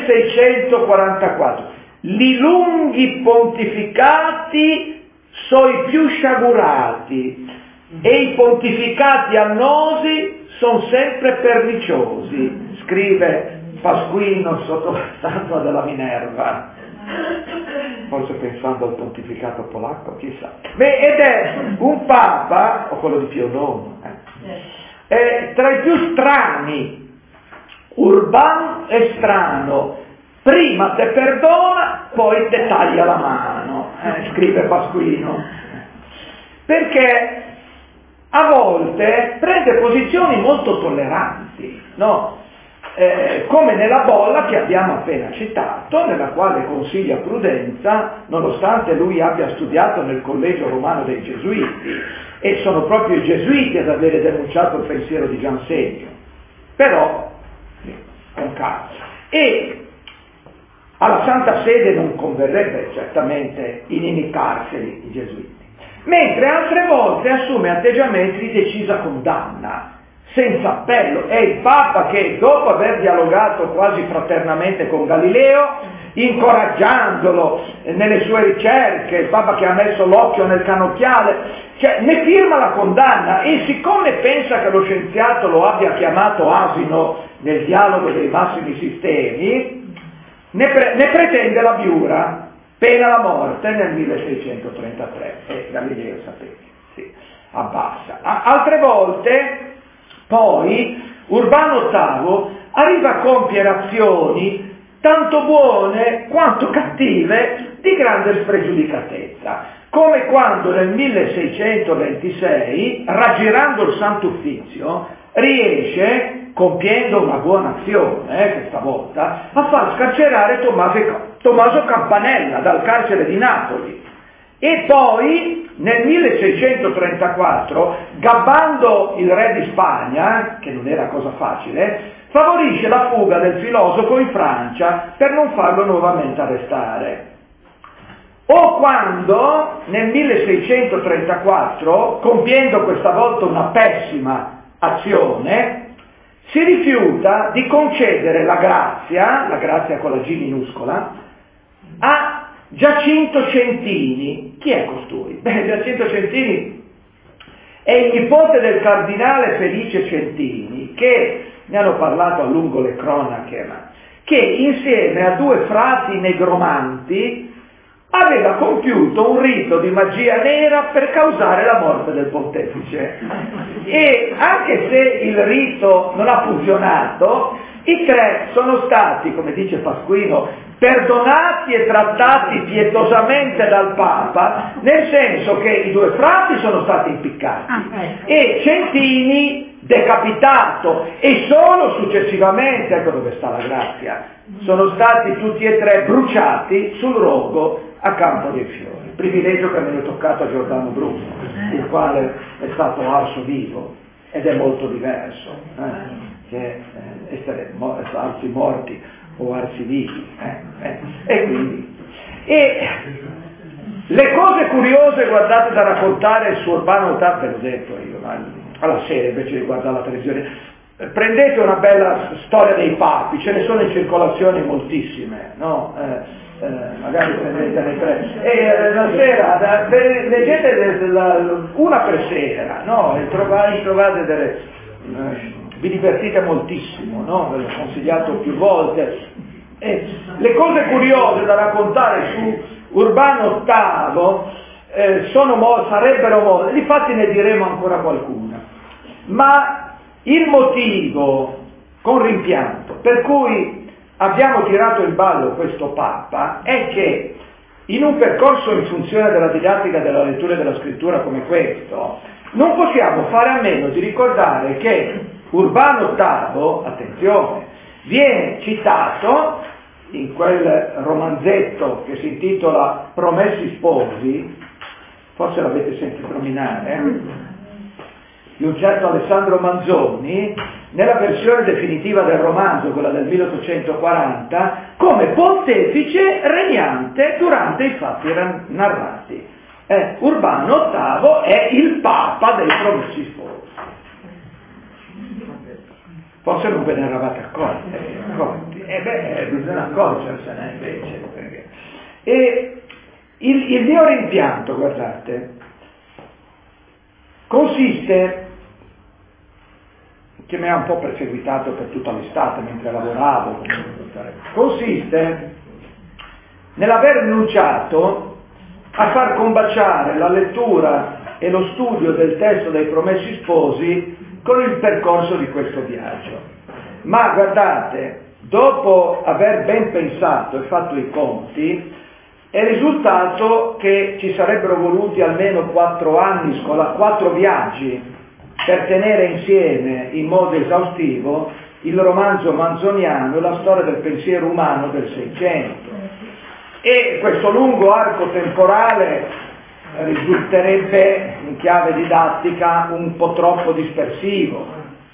1644. I lunghi pontificati sono i più sciagurati e i pontificati annosi sono sempre perniciosi, scrive Pasquino sotto la statua della Minerva. Forse pensando al pontificato polacco, chissà. Ed è un papa, o quello di Pio IX, tra i più strani. Urbano è strano, prima te perdona, poi te taglia la mano, scrive Pasquino. Perché a volte prende posizioni molto tolleranti, no? Come nella bolla che abbiamo appena citato, nella quale consiglia prudenza, nonostante lui abbia studiato nel collegio romano dei Gesuiti, e sono proprio i Gesuiti ad avere denunciato il pensiero di Giansegno, però con calma. E alla Santa Sede non converrebbe certamente inimicarseli i Gesuiti, mentre altre volte assume atteggiamenti di decisa condanna, senza appello. È il Papa che, dopo aver dialogato quasi fraternamente con Galileo, incoraggiandolo nelle sue ricerche, il Papa che ha messo l'occhio nel cannocchiale, cioè ne firma la condanna, e siccome pensa che lo scienziato lo abbia chiamato asino nel dialogo dei massimi sistemi, ne pretende la biura, pena la morte nel 1633, e Galileo sapete, sì, abbassa. Altre volte poi Urbano VIII arriva a compiere azioni tanto buone quanto cattive di grande spregiudicatezza, come quando nel 1626, raggirando il Santo Uffizio, riesce, compiendo una buona azione questa volta, a far scarcerare Tommaso Campanella dal carcere di Napoli. E poi nel 1634, gabbando il re di Spagna, che non era cosa facile, favorisce la fuga del filosofo in Francia per non farlo nuovamente arrestare. O quando nel 1634, compiendo questa volta una pessima azione, si rifiuta di concedere la grazia con la G minuscola, a Giacinto Centini. Chi è costui? Giacinto Centini è il nipote del cardinale Felice Centini, che ne hanno parlato a lungo le cronache, che insieme a 2 frati negromanti aveva compiuto un rito di magia nera per causare la morte del pontefice. E anche se il rito non ha funzionato, i 3 sono stati, come dice Pasquino, perdonati e trattati pietosamente dal Papa, nel senso che i 2 frati sono stati impiccati e Centini decapitato, e solo successivamente, ecco dove sta la grazia, sono stati tutti e 3 bruciati sul rogo a Campo dei Fiori, privilegio che mi è toccato a Giordano Bruno, il quale è stato arso vivo, ed è molto diverso che essere arsi morti o arsi vivi. E quindi le cose curiose, guardate, da raccontare su Urbano Tavo, ve l'ho detto io, alla sera invece di guardare la televisione, prendete una bella storia dei papi, ce ne sono in circolazione moltissime, no? Magari prendetene 3 e la sera leggete una per sera, no? E trovate delle vi divertite moltissimo, no? Ve l'ho consigliato più volte. Le cose curiose da raccontare su Urbano VIII sarebbero molte, infatti ne diremo ancora qualcuna, ma il motivo con rimpianto per cui abbiamo tirato in ballo questo Papa è che in un percorso in funzione della didattica della lettura e della scrittura come questo, non possiamo fare a meno di ricordare che Urbano VIII, attenzione, viene citato in quel romanzetto che si intitola Promessi Sposi, forse l'avete sentito nominare, di un certo Alessandro Manzoni, nella versione definitiva del romanzo, quella del 1840, come pontefice regnante durante i fatti narrati. Urbano VIII è il Papa dei Promessi Sposi. Forse non ve ne eravate accorti. Bisogna accorgersene invece. Perché... E il mio rimpianto, guardate, consiste, che mi ha un po' perseguitato per tutta l'estate mentre lavoravo, consiste nell'aver rinunciato a far combaciare la lettura e lo studio del testo dei Promessi Sposi con il percorso di questo viaggio. Ma guardate, dopo aver ben pensato e fatto i conti, è risultato che ci sarebbero voluti almeno 4 anni, 4 viaggi, per tenere insieme in modo esaustivo il romanzo manzoniano e la storia del pensiero umano del Seicento. E questo lungo arco temporale risulterebbe in chiave didattica un po' troppo dispersivo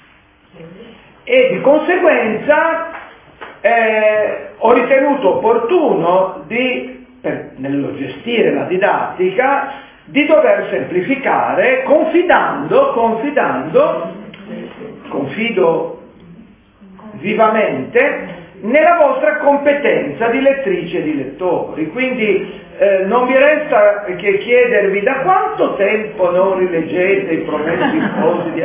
e di conseguenza ho ritenuto opportuno nello gestire la didattica di dover semplificare confido vivamente nella vostra competenza di lettrici e di lettori, quindi non mi resta che chiedervi da quanto tempo non rileggete i Promessi Sposi,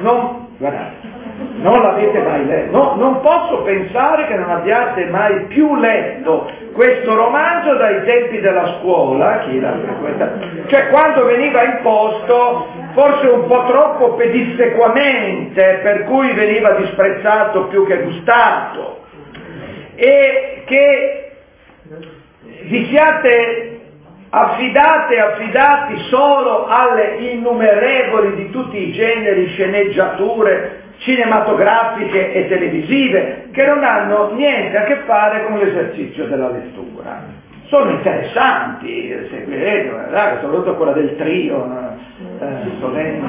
non l'avete mai letto, non posso pensare che non abbiate mai più letto questo romanzo dai tempi della scuola, chi l'ha frequentato, cioè quando veniva imposto forse un po' troppo pedissequamente, per cui veniva disprezzato più che gustato, e che vi siate affidati solo alle innumerevoli di tutti i generi, sceneggiature cinematografiche e televisive che non hanno niente a che fare con l'esercizio della lettura. sono interessanti, seguirete, soprattutto quella del trio, Solendi,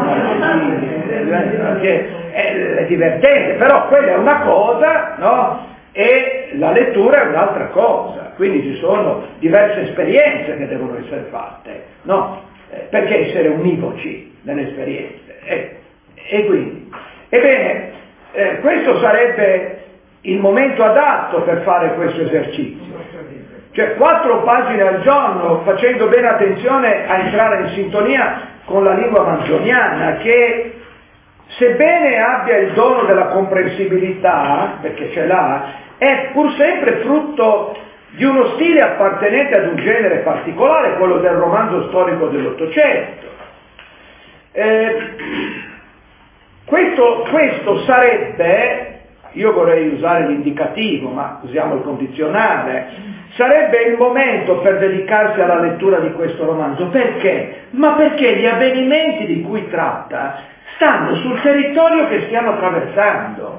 che è divertente, però quella è una cosa, no? E la lettura è un'altra cosa, quindi ci sono diverse esperienze che devono essere fatte, no? Perché essere univoci nelle esperienze? E quindi, ebbene, questo sarebbe il momento adatto per fare questo esercizio. Cioè 4 pagine al giorno, facendo bene attenzione a entrare in sintonia con la lingua manzoniana, che sebbene abbia il dono della comprensibilità, perché ce l'ha, è pur sempre frutto di uno stile appartenente ad un genere particolare, quello del romanzo storico dell'Ottocento. Questo sarebbe, io vorrei usare l'indicativo, ma usiamo il condizionale, sarebbe il momento per dedicarsi alla lettura di questo romanzo. Perché? Ma perché gli avvenimenti di cui tratta stanno sul territorio che stiamo attraversando.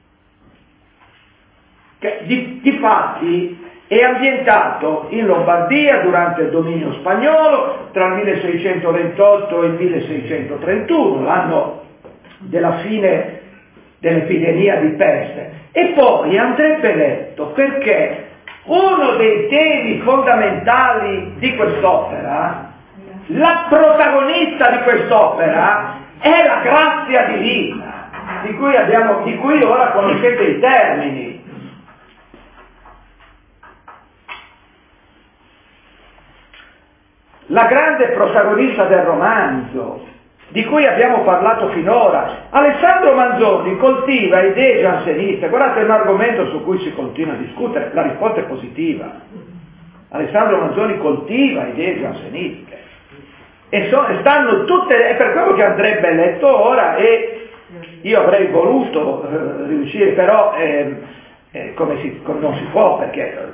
Difatti è ambientato in Lombardia durante il dominio spagnolo tra il 1628 e il 1631, l'anno della fine dell'epidemia di peste, e poi andrebbe letto perché uno dei temi fondamentali di quest'opera, la protagonista di quest'opera, è la grazia divina, di cui ora conoscete i termini. La grande protagonista del romanzo, di cui abbiamo parlato finora. Alessandro Manzoni coltiva idee gianseniste. Guardate, è un argomento su cui si continua a discutere, la risposta è positiva. Alessandro Manzoni coltiva idee gianseniste e stanno tutte, è per quello che andrebbe letto ora, e io avrei voluto riuscire, però come non si può, perché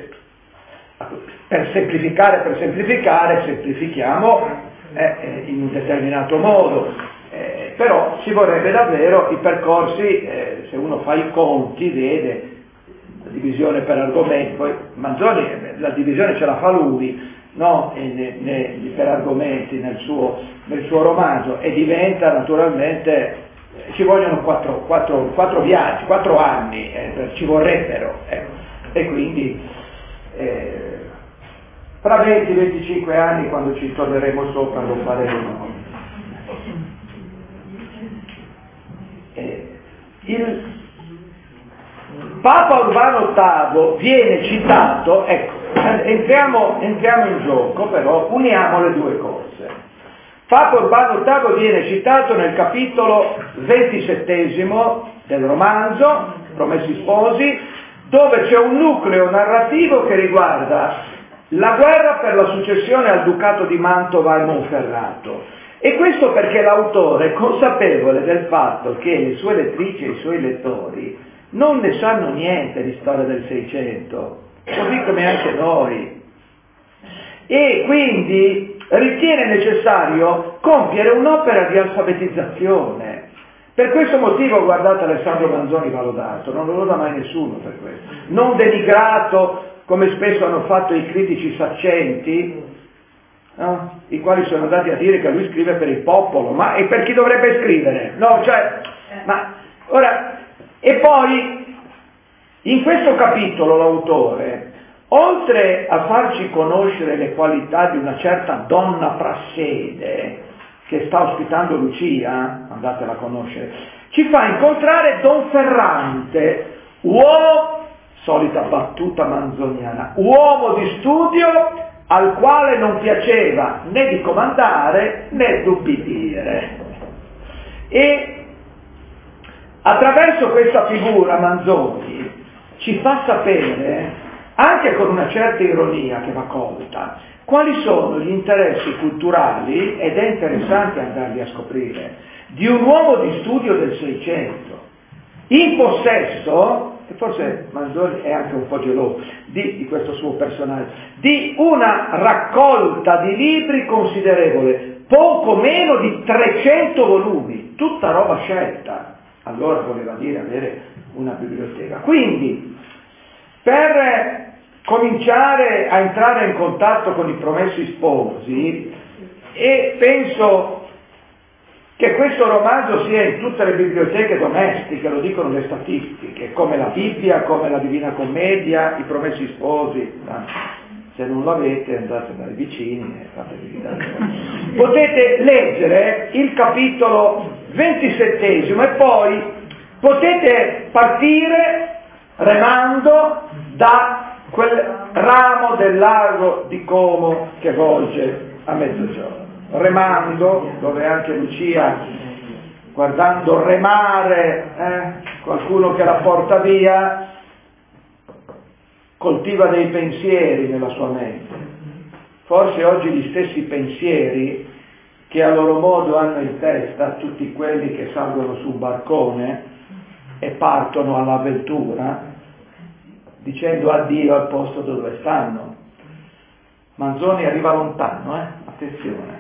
per semplificare semplifichiamo in un determinato modo, però ci vorrebbe davvero i percorsi, se uno fa i conti vede la divisione per argomenti. Poi Manzoni la divisione ce la fa lui, no? Per argomenti nel suo romanzo, e diventa naturalmente, ci vogliono 4 viaggi, 4 anni, ci vorrebbero, e quindi tra 20-25 anni, quando ci torneremo sopra, lo faremo. Il Papa Urbano VIII viene citato, ecco, entriamo in gioco, però uniamo le due cose. Papa Urbano VIII viene citato nel capitolo 27 del romanzo, Promessi Sposi, dove c'è un nucleo narrativo che riguarda la guerra per la successione al Ducato di Mantova e Monferrato. E questo perché l'autore è consapevole del fatto che le sue lettrici e i suoi lettori non ne sanno niente di storia del Seicento, così come anche noi. E quindi ritiene necessario compiere un'opera di alfabetizzazione. Per questo motivo, guardate, Alessandro Manzoni va lodato, non lo loda mai nessuno per questo. Non denigrato, come spesso hanno fatto i critici saccenti, no? I quali sono andati a dire che lui scrive per il popolo, e per chi dovrebbe scrivere? No, e poi, in questo capitolo l'autore, oltre a farci conoscere le qualità di una certa donna prassede, che sta ospitando Lucia, andatela a conoscere, ci fa incontrare Don Ferrante, solita battuta manzoniana, uomo di studio al quale non piaceva né di comandare né d'ubbidire. E attraverso questa figura Manzoni ci fa sapere, anche con una certa ironia che va colta, quali sono gli interessi culturali, ed è interessante andarli a scoprire, di un uomo di studio del Seicento, in possesso, e forse Manzoni è anche un po' geloso di questo suo personaggio, di una raccolta di libri considerevole, poco meno di 300 volumi, tutta roba scelta. Allora voleva dire avere una biblioteca. Quindi, per cominciare a entrare in contatto con i promessi sposi, e penso che questo romanzo sia in tutte le biblioteche domestiche, lo dicono le statistiche, come la Bibbia, come la Divina Commedia, i promessi sposi. Se non l'avete andate dai vicini e fatevi dare. Potete leggere il capitolo 27esimo e poi potete partire remando da quel ramo del lago di Como che volge a mezzogiorno. Remando, dove anche Lucia, guardando remare qualcuno che la porta via, coltiva dei pensieri nella sua mente. Forse oggi gli stessi pensieri che a loro modo hanno in testa tutti quelli che salgono su un barcone e partono all'avventura dicendo addio al posto dove stanno. Manzoni arriva lontano, attenzione.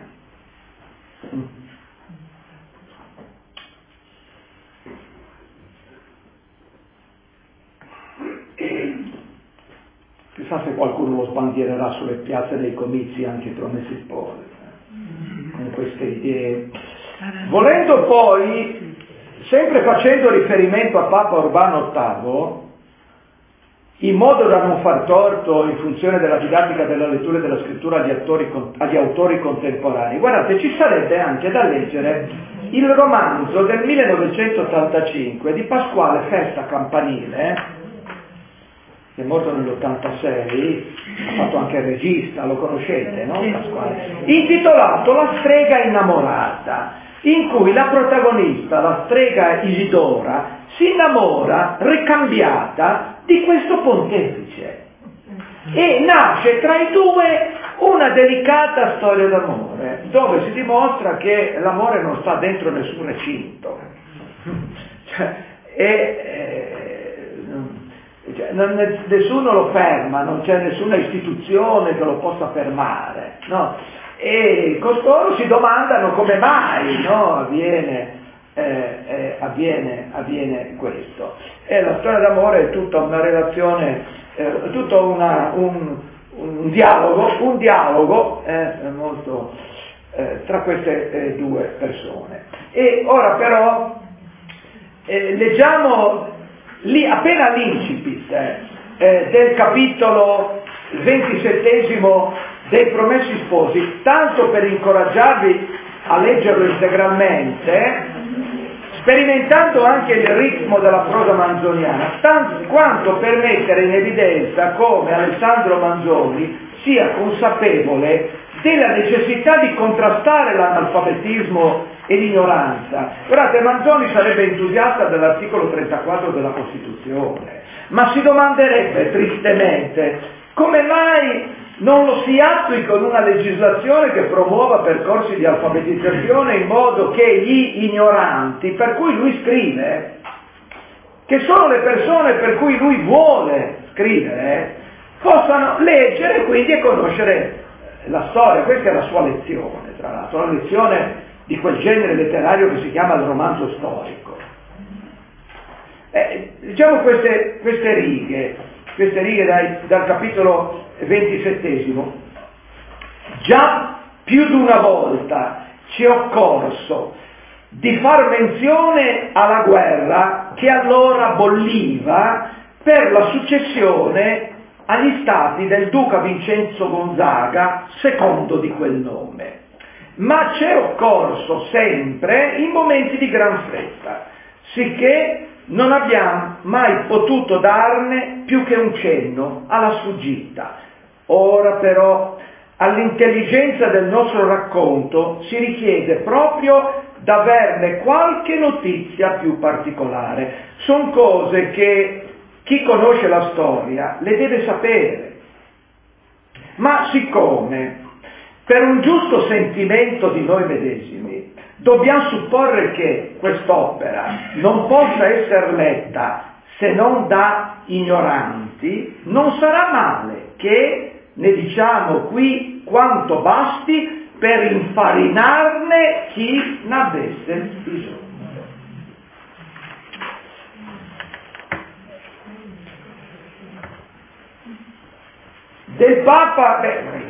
Chissà se qualcuno lo sbandiererà sulle piazze dei comizi anche i promessi sposi, con queste idee. Volendo poi, sempre facendo riferimento a Papa Urbano VIII, in modo da non far torto in funzione della didattica della lettura e della scrittura agli autori contemporanei, guardate, ci sarebbe anche da leggere il romanzo del 1985 di Pasquale Festa Campanile, che è morto nell'86, ha fatto anche il regista, lo conoscete, no? Pasquale, intitolato La strega innamorata, in cui la protagonista, la strega Isidora, si innamora ricambiata di questo pontefice e nasce tra i due una delicata storia d'amore, dove si dimostra che l'amore non sta dentro nessun recinto, nessuno lo ferma, non c'è nessuna istituzione che lo possa fermare, no? E costoro si domandano come mai, no, avviene questo. E la storia d'amore è tutta una relazione, tutto un dialogo molto tra queste due persone. E ora però leggiamo appena l'incipit del capitolo 27esimo dei Promessi Sposi, tanto per incoraggiarvi a leggerlo integralmente, sperimentando anche il ritmo della prosa manzoniana, quanto per mettere in evidenza come Alessandro Manzoni sia consapevole della necessità di contrastare l'analfabetismo e l'ignoranza. Guardate, Manzoni sarebbe entusiasta dell'articolo 34 della Costituzione, ma si domanderebbe tristemente come mai non lo si attui con una legislazione che promuova percorsi di alfabetizzazione in modo che gli ignoranti, per cui lui scrive, che sono le persone per cui lui vuole scrivere, possano leggere quindi e conoscere la storia. Questa è la sua lezione, tra l'altro, la lezione di quel genere letterario che si chiama il romanzo storico. Diciamo queste righe dal capitolo 27esimo. Già più di una volta ci è occorso di far menzione alla guerra che allora bolliva per la successione agli stati del duca Vincenzo Gonzaga, secondo di quel nome, ma ci è occorso sempre in momenti di gran fretta, sicché non abbiamo mai potuto darne più che un cenno alla sfuggita. Ora però all'intelligenza del nostro racconto si richiede proprio d'averne qualche notizia più particolare. Sono cose che chi conosce la storia le deve sapere. Ma siccome per un giusto sentimento di noi medesimi dobbiamo supporre che quest'opera non possa essere letta se non da ignoranti, non sarà male che ne diciamo qui quanto basti per infarinarne chi n'avesse bisogno. Del Papa,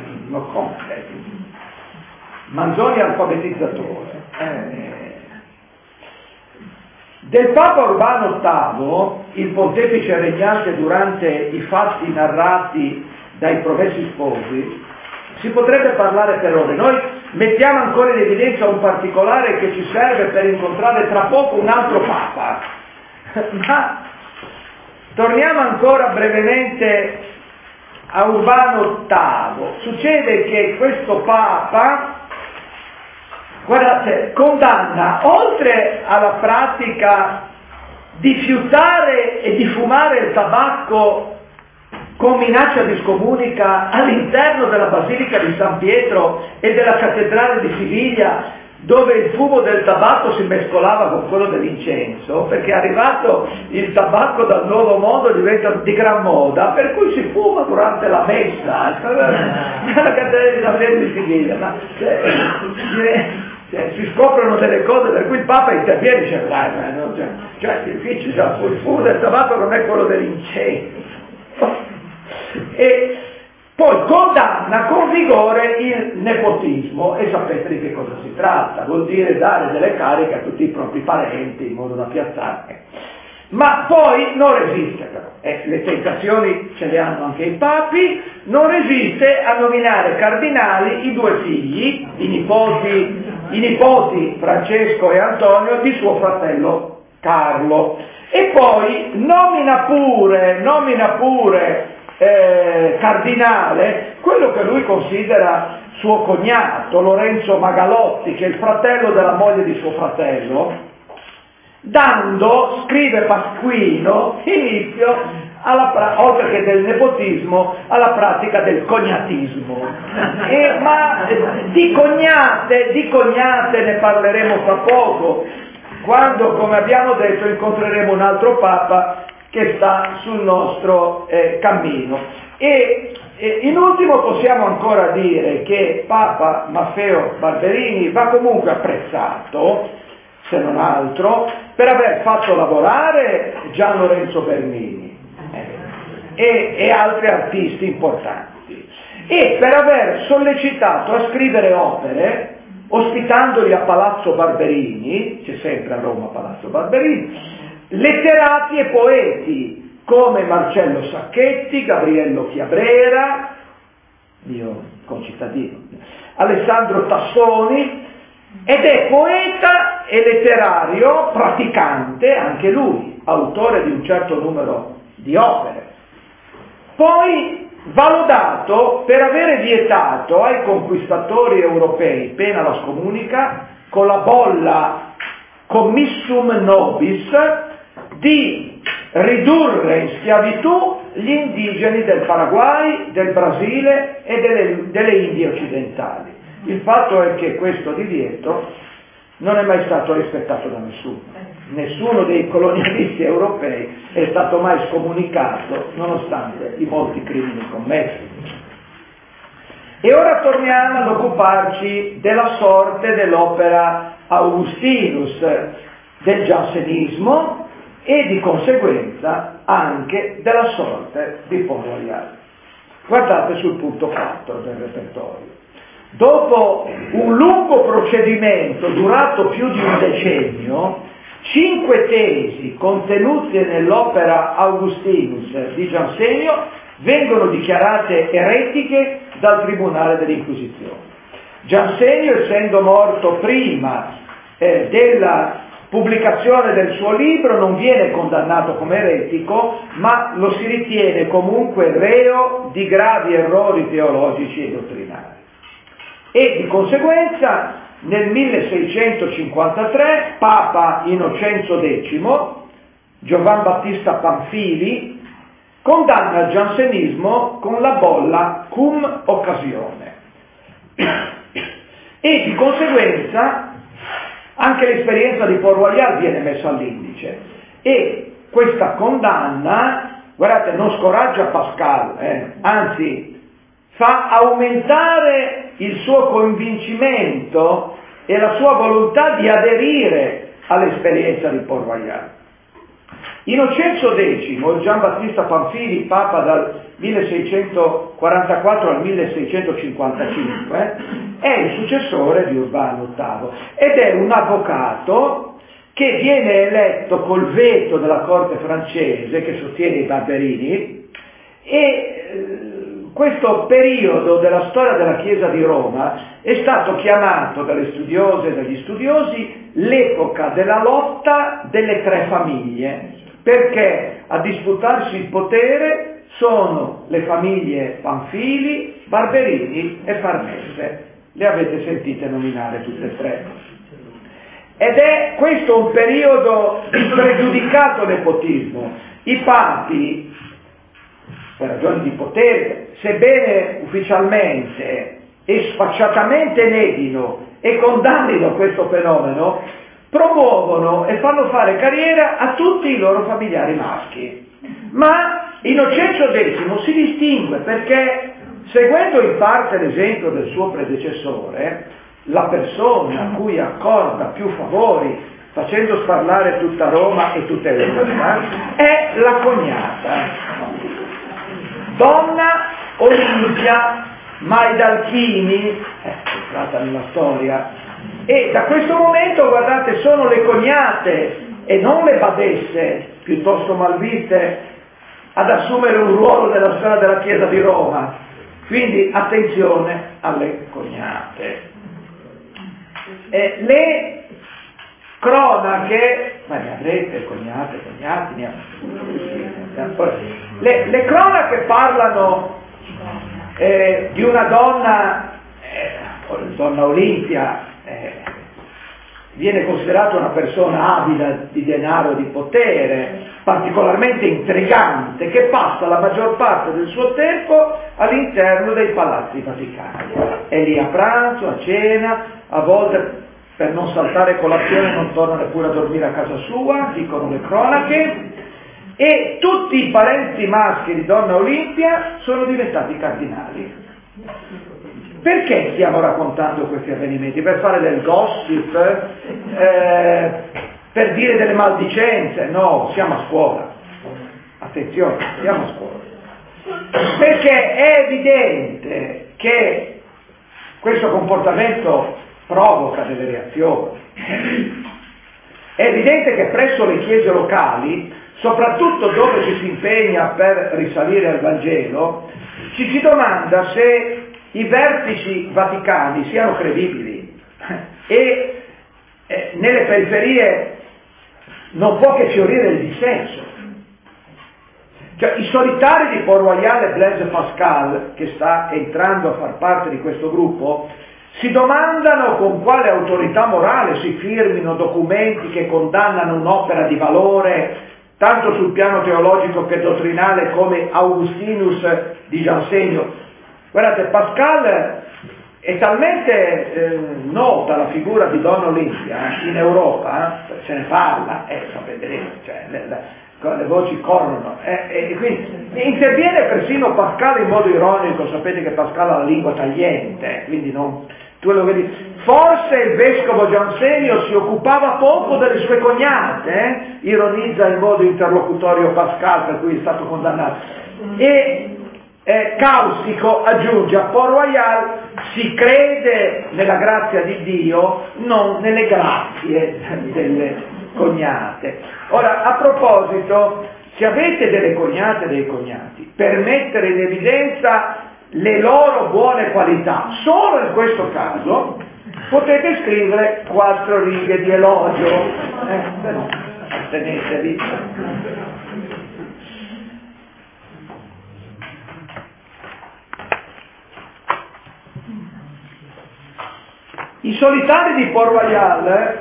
Manzoni alfabetizzatore. Del Papa Urbano VIII, il pontefice regnante durante i fatti narrati dai Promessi Sposi, si potrebbe parlare per ore. Noi mettiamo ancora in evidenza un particolare che ci serve per incontrare tra poco un altro Papa. Ma torniamo ancora brevemente a Urbano VIII. Succede che questo Papa, guardate, condanna, oltre alla pratica di fiutare e di fumare il tabacco con minaccia di scomunica all'interno della Basilica di San Pietro e della Cattedrale di Siviglia, dove il fumo del tabacco si mescolava con quello dell'incenso, perché è arrivato il tabacco dal Nuovo Mondo, diventa di gran moda, per cui si fuma durante la messa nella Cattedrale di San Pietro di Siviglia. Ma, si scoprono delle cose per cui il Papa interviene e dice il fumo del tabacco non è quello dell'incenso. E poi condanna con vigore il nepotismo, e sapete di che cosa si tratta, vuol dire dare delle cariche a tutti i propri parenti in modo da piazzarli. Ma poi non resiste però, le tentazioni ce le hanno anche i papi, non resiste a nominare cardinali i due figli, i nipoti Francesco e Antonio di suo fratello Carlo, e poi nomina pure cardinale quello che lui considera suo cognato, Lorenzo Magalotti, che è il fratello della moglie di suo fratello, dando, scrive Pasquino, inizio oltre che del nepotismo, alla pratica del cognatismo. Ma di cognate ne parleremo fra poco, quando, come abbiamo detto, incontreremo un altro Papa che sta sul nostro cammino. E in ultimo possiamo ancora dire che Papa Maffeo Barberini va comunque apprezzato, se non altro, per aver fatto lavorare Gian Lorenzo Bernini e altri artisti importanti, e per aver sollecitato a scrivere opere, ospitandoli a Palazzo Barberini, c'è sempre a Roma Palazzo Barberini, letterati e poeti come Marcello Sacchetti, Gabriello Chiabrera, mio concittadino, Alessandro Tassoni, ed è poeta e letterario praticante, anche lui, autore di un certo numero di opere. Poi va lodato per avere vietato ai conquistatori europei, pena la scomunica, con la bolla Commissum Nobis, di ridurre in schiavitù gli indigeni del Paraguay, del Brasile e delle Indie occidentali. Il fatto è che questo divieto non è mai stato rispettato da nessuno. Nessuno dei colonialisti europei è stato mai scomunicato, nonostante i molti crimini commessi. E ora torniamo ad occuparci della sorte dell'opera Augustinus, del Jansenismo e di conseguenza anche della sorte di Pont-Royal. Guardate sul punto 4 del repertorio. Dopo un lungo procedimento durato più di un decennio, 5 tesi contenute nell'opera Augustinus di Jansenio vengono dichiarate eretiche dal Tribunale dell'Inquisizione. Jansenio, essendo morto prima della pubblicazione del suo libro, non viene condannato come eretico, ma lo si ritiene comunque reo di gravi errori teologici e dottrinari. E di conseguenza nel 1653 Papa Innocenzo X, Giovan Battista Panfili, condanna il giansenismo con la bolla cum occasione. E di conseguenza anche l'esperienza di Pont-Royal viene messa all'indice. E questa condanna, guardate, non scoraggia Pascal, anzi fa aumentare il suo convincimento e la sua volontà di aderire all'esperienza di Pont-Royal. Innocenzo X, Gian Battista Pamphili, Papa dal 1644 al 1655, è il successore di Urbano VIII ed è un avvocato che viene eletto col veto della corte francese che sostiene i Barberini, e questo periodo della storia della Chiesa di Roma è stato chiamato dalle studiose e dagli studiosi l'epoca della lotta delle tre famiglie, perché a disputarsi il potere sono le famiglie Pamphili, Barberini e Farnese. Le avete sentite nominare tutte e tre. Ed è questo un periodo di spregiudicato nepotismo. I papi, per ragioni di potere, sebbene ufficialmente e sfacciatamente neghino e condannino questo fenomeno, promuovono e fanno fare carriera a tutti i loro familiari maschi. Ma Innocenzo X si distingue perché, seguendo in parte l'esempio del suo predecessore, la persona a cui accorda più favori, facendo sparlare tutta Roma e tutta Europa, è la cognata, Donna Olimpia Maidalchini, entrata nella storia, e da questo momento, guardate, sono le cognate e non le badesse, piuttosto malviste, ad assumere un ruolo nella storia della Chiesa di Roma. Quindi attenzione alle cognate. Le cronache, ma ne avrete cognate, cognati, le cronache parlano di una donna, donna Olimpia, viene considerata una persona avida di denaro e di potere, particolarmente intrigante, che passa la maggior parte del suo tempo all'interno dei palazzi vaticani. È lì a pranzo, a cena, a volte per non saltare colazione non torna neppure a dormire a casa sua, dicono le cronache, e tutti i parenti maschi di Donna Olimpia sono diventati cardinali. Perché stiamo raccontando questi avvenimenti? Per fare del gossip? Per dire delle maldicenze? No, siamo a scuola. Attenzione, siamo a scuola. Perché è evidente che questo comportamento provoca delle reazioni. È evidente che presso le chiese locali, soprattutto dove ci si impegna per risalire al Vangelo, ci si domanda se i vertici vaticani siano credibili e nelle periferie non può che fiorire il dissenso. Cioè, i solitari di Port-Royal e Blaise Pascal, che sta entrando a far parte di questo gruppo, si domandano con quale autorità morale si firmino documenti che condannano un'opera di valore tanto sul piano teologico che dottrinale come Augustinus di Giansegno. Guardate, Pascal è talmente nota la figura di Donna Olimpia in Europa, se ne parla, vedremo, cioè, le voci corrono, e quindi interviene persino Pascal in modo ironico. Sapete che Pascal ha la lingua tagliente, quindi non, tu lo vedi. Forse il vescovo Giansenio si occupava poco delle sue cognate, ironizza in modo interlocutorio Pascal, per cui è stato condannato. E Caustico aggiunge: a Port-Royal si crede nella grazia di Dio, non nelle grazie delle cognate. Ora, a proposito, se avete delle cognate e dei cognati, per mettere in evidenza le loro buone qualità, solo in questo caso potete scrivere 4 righe di elogio, però astenetevi. I solitari di Port-Royal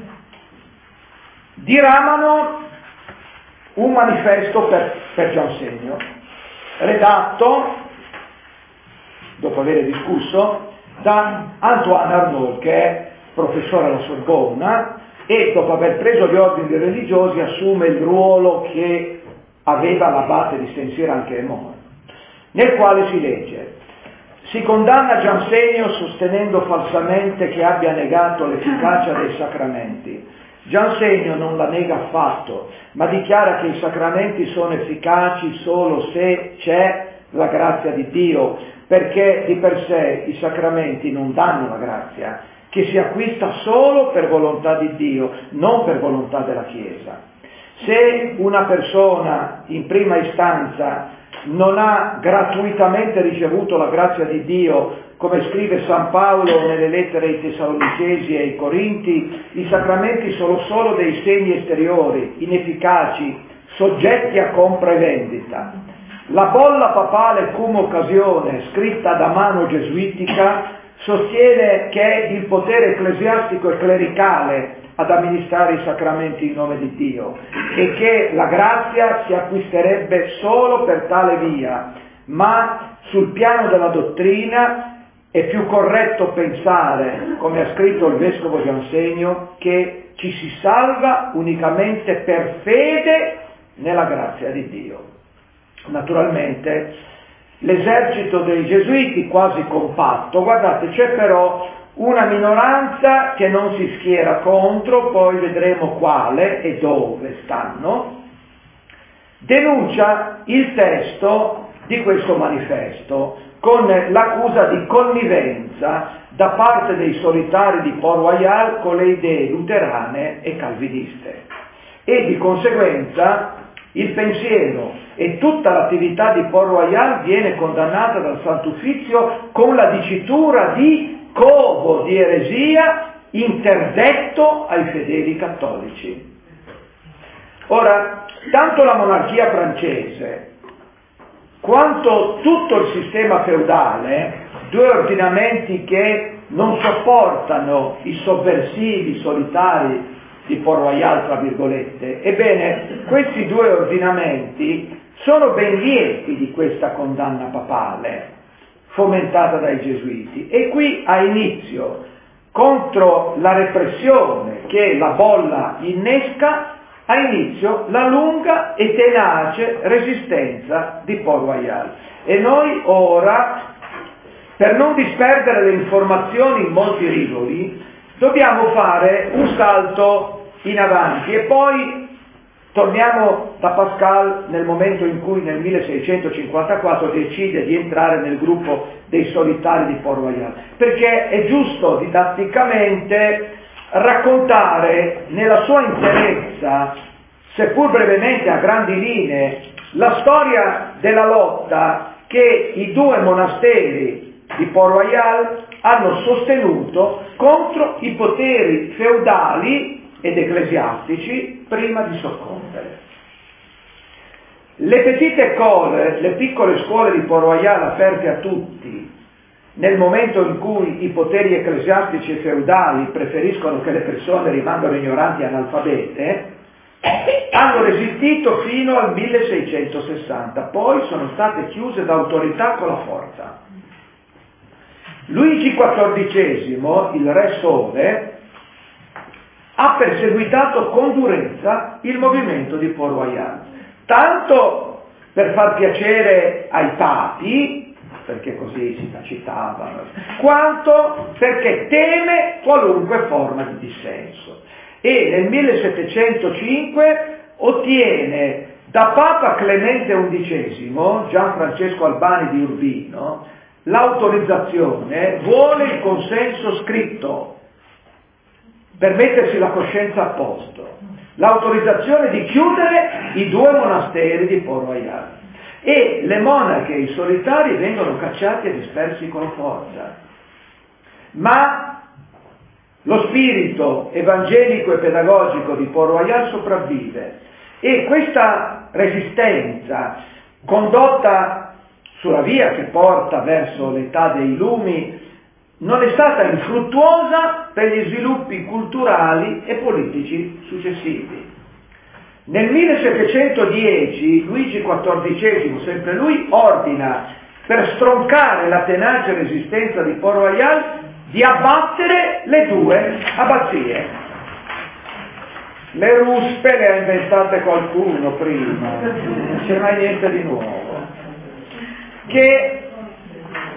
diramano un manifesto per Giansegno, redatto, dopo aver discusso, da Antoine Arnauld, che è professore alla Sorbona, e dopo aver preso gli ordini religiosi assume il ruolo che aveva l'abate di Saint-Cyr anche Emone, nel quale si legge: si condanna Giansegno sostenendo falsamente che abbia negato l'efficacia dei sacramenti. Giansegno non la nega affatto, ma dichiara che i sacramenti sono efficaci solo se c'è la grazia di Dio, perché di per sé i sacramenti non danno la grazia, che si acquista solo per volontà di Dio, non per volontà della Chiesa. Se una persona in prima istanza non ha gratuitamente ricevuto la grazia di Dio, come scrive San Paolo nelle lettere ai Tessalonicesi e ai Corinti, i sacramenti sono solo dei segni esteriori, inefficaci, soggetti a compra e vendita. La bolla papale cum occasione, scritta da mano gesuitica, sostiene che è il potere ecclesiastico e clericale ad amministrare i sacramenti in nome di Dio e che la grazia si acquisterebbe solo per tale via, ma sul piano della dottrina è più corretto pensare, come ha scritto il Vescovo Giansegno, che ci si salva unicamente per fede nella grazia di Dio. Naturalmente l'esercito dei Gesuiti quasi compatto, guardate, c'è però una minoranza che non si schiera contro, poi vedremo quale e dove stanno, denuncia il testo di questo manifesto con l'accusa di connivenza da parte dei solitari di Port-Royal con le idee luterane e calviniste e di conseguenza il pensiero e tutta l'attività di Port-Royal viene condannata dal Santo Uffizio con la dicitura di covo di eresia interdetto ai fedeli cattolici. Ora, tanto la monarchia francese quanto tutto il sistema feudale, due ordinamenti che non sopportano i sovversivi solitari di Port-Royal, tra virgolette, ebbene, questi due ordinamenti sono ben lieti di questa condanna papale fomentata dai Gesuiti e qui ha inizio, contro la repressione che la bolla innesca, ha inizio la lunga e tenace resistenza di Port-Royal. E noi ora, per non disperdere le informazioni in molti rivoli, dobbiamo fare un salto in avanti e poi torniamo da Pascal nel momento in cui nel 1654 decide di entrare nel gruppo dei solitari di Port-Royal, perché è giusto didatticamente raccontare nella sua interezza, seppur brevemente a grandi linee, la storia della lotta che i due monasteri di Port-Royal hanno sostenuto contro i poteri feudali ed ecclesiastici prima di soccombere. Le petite école, le piccole scuole di Port-Royal aperte a tutti, nel momento in cui i poteri ecclesiastici e feudali preferiscono che le persone rimangano ignoranti e analfabete, hanno resistito fino al 1660, poi sono state chiuse da autorità con la forza. Luigi XIV, il Re Sole, ha perseguitato con durezza il movimento di Port-Royal, tanto per far piacere ai papi, perché così si tacitavano, quanto perché teme qualunque forma di dissenso. E nel 1705 ottiene da Papa Clemente XI, Gian Francesco Albani di Urbino, l'autorizzazione, vuole il consenso scritto per mettersi la coscienza a posto, l'autorizzazione di chiudere i due monasteri di Port-Royal e le monache e i solitari vengono cacciati e dispersi con forza. Ma lo spirito evangelico e pedagogico di Port-Royal sopravvive e questa resistenza condotta sulla via che porta verso l'età dei lumi non è stata infruttuosa per gli sviluppi culturali e politici successivi. Nel 1710 Luigi XIV, sempre lui, ordina, per stroncare la tenace resistenza di Port-Royal, di abbattere le due abbazie. Le ruspe le ha inventate qualcuno prima, non c'è mai niente di nuovo, che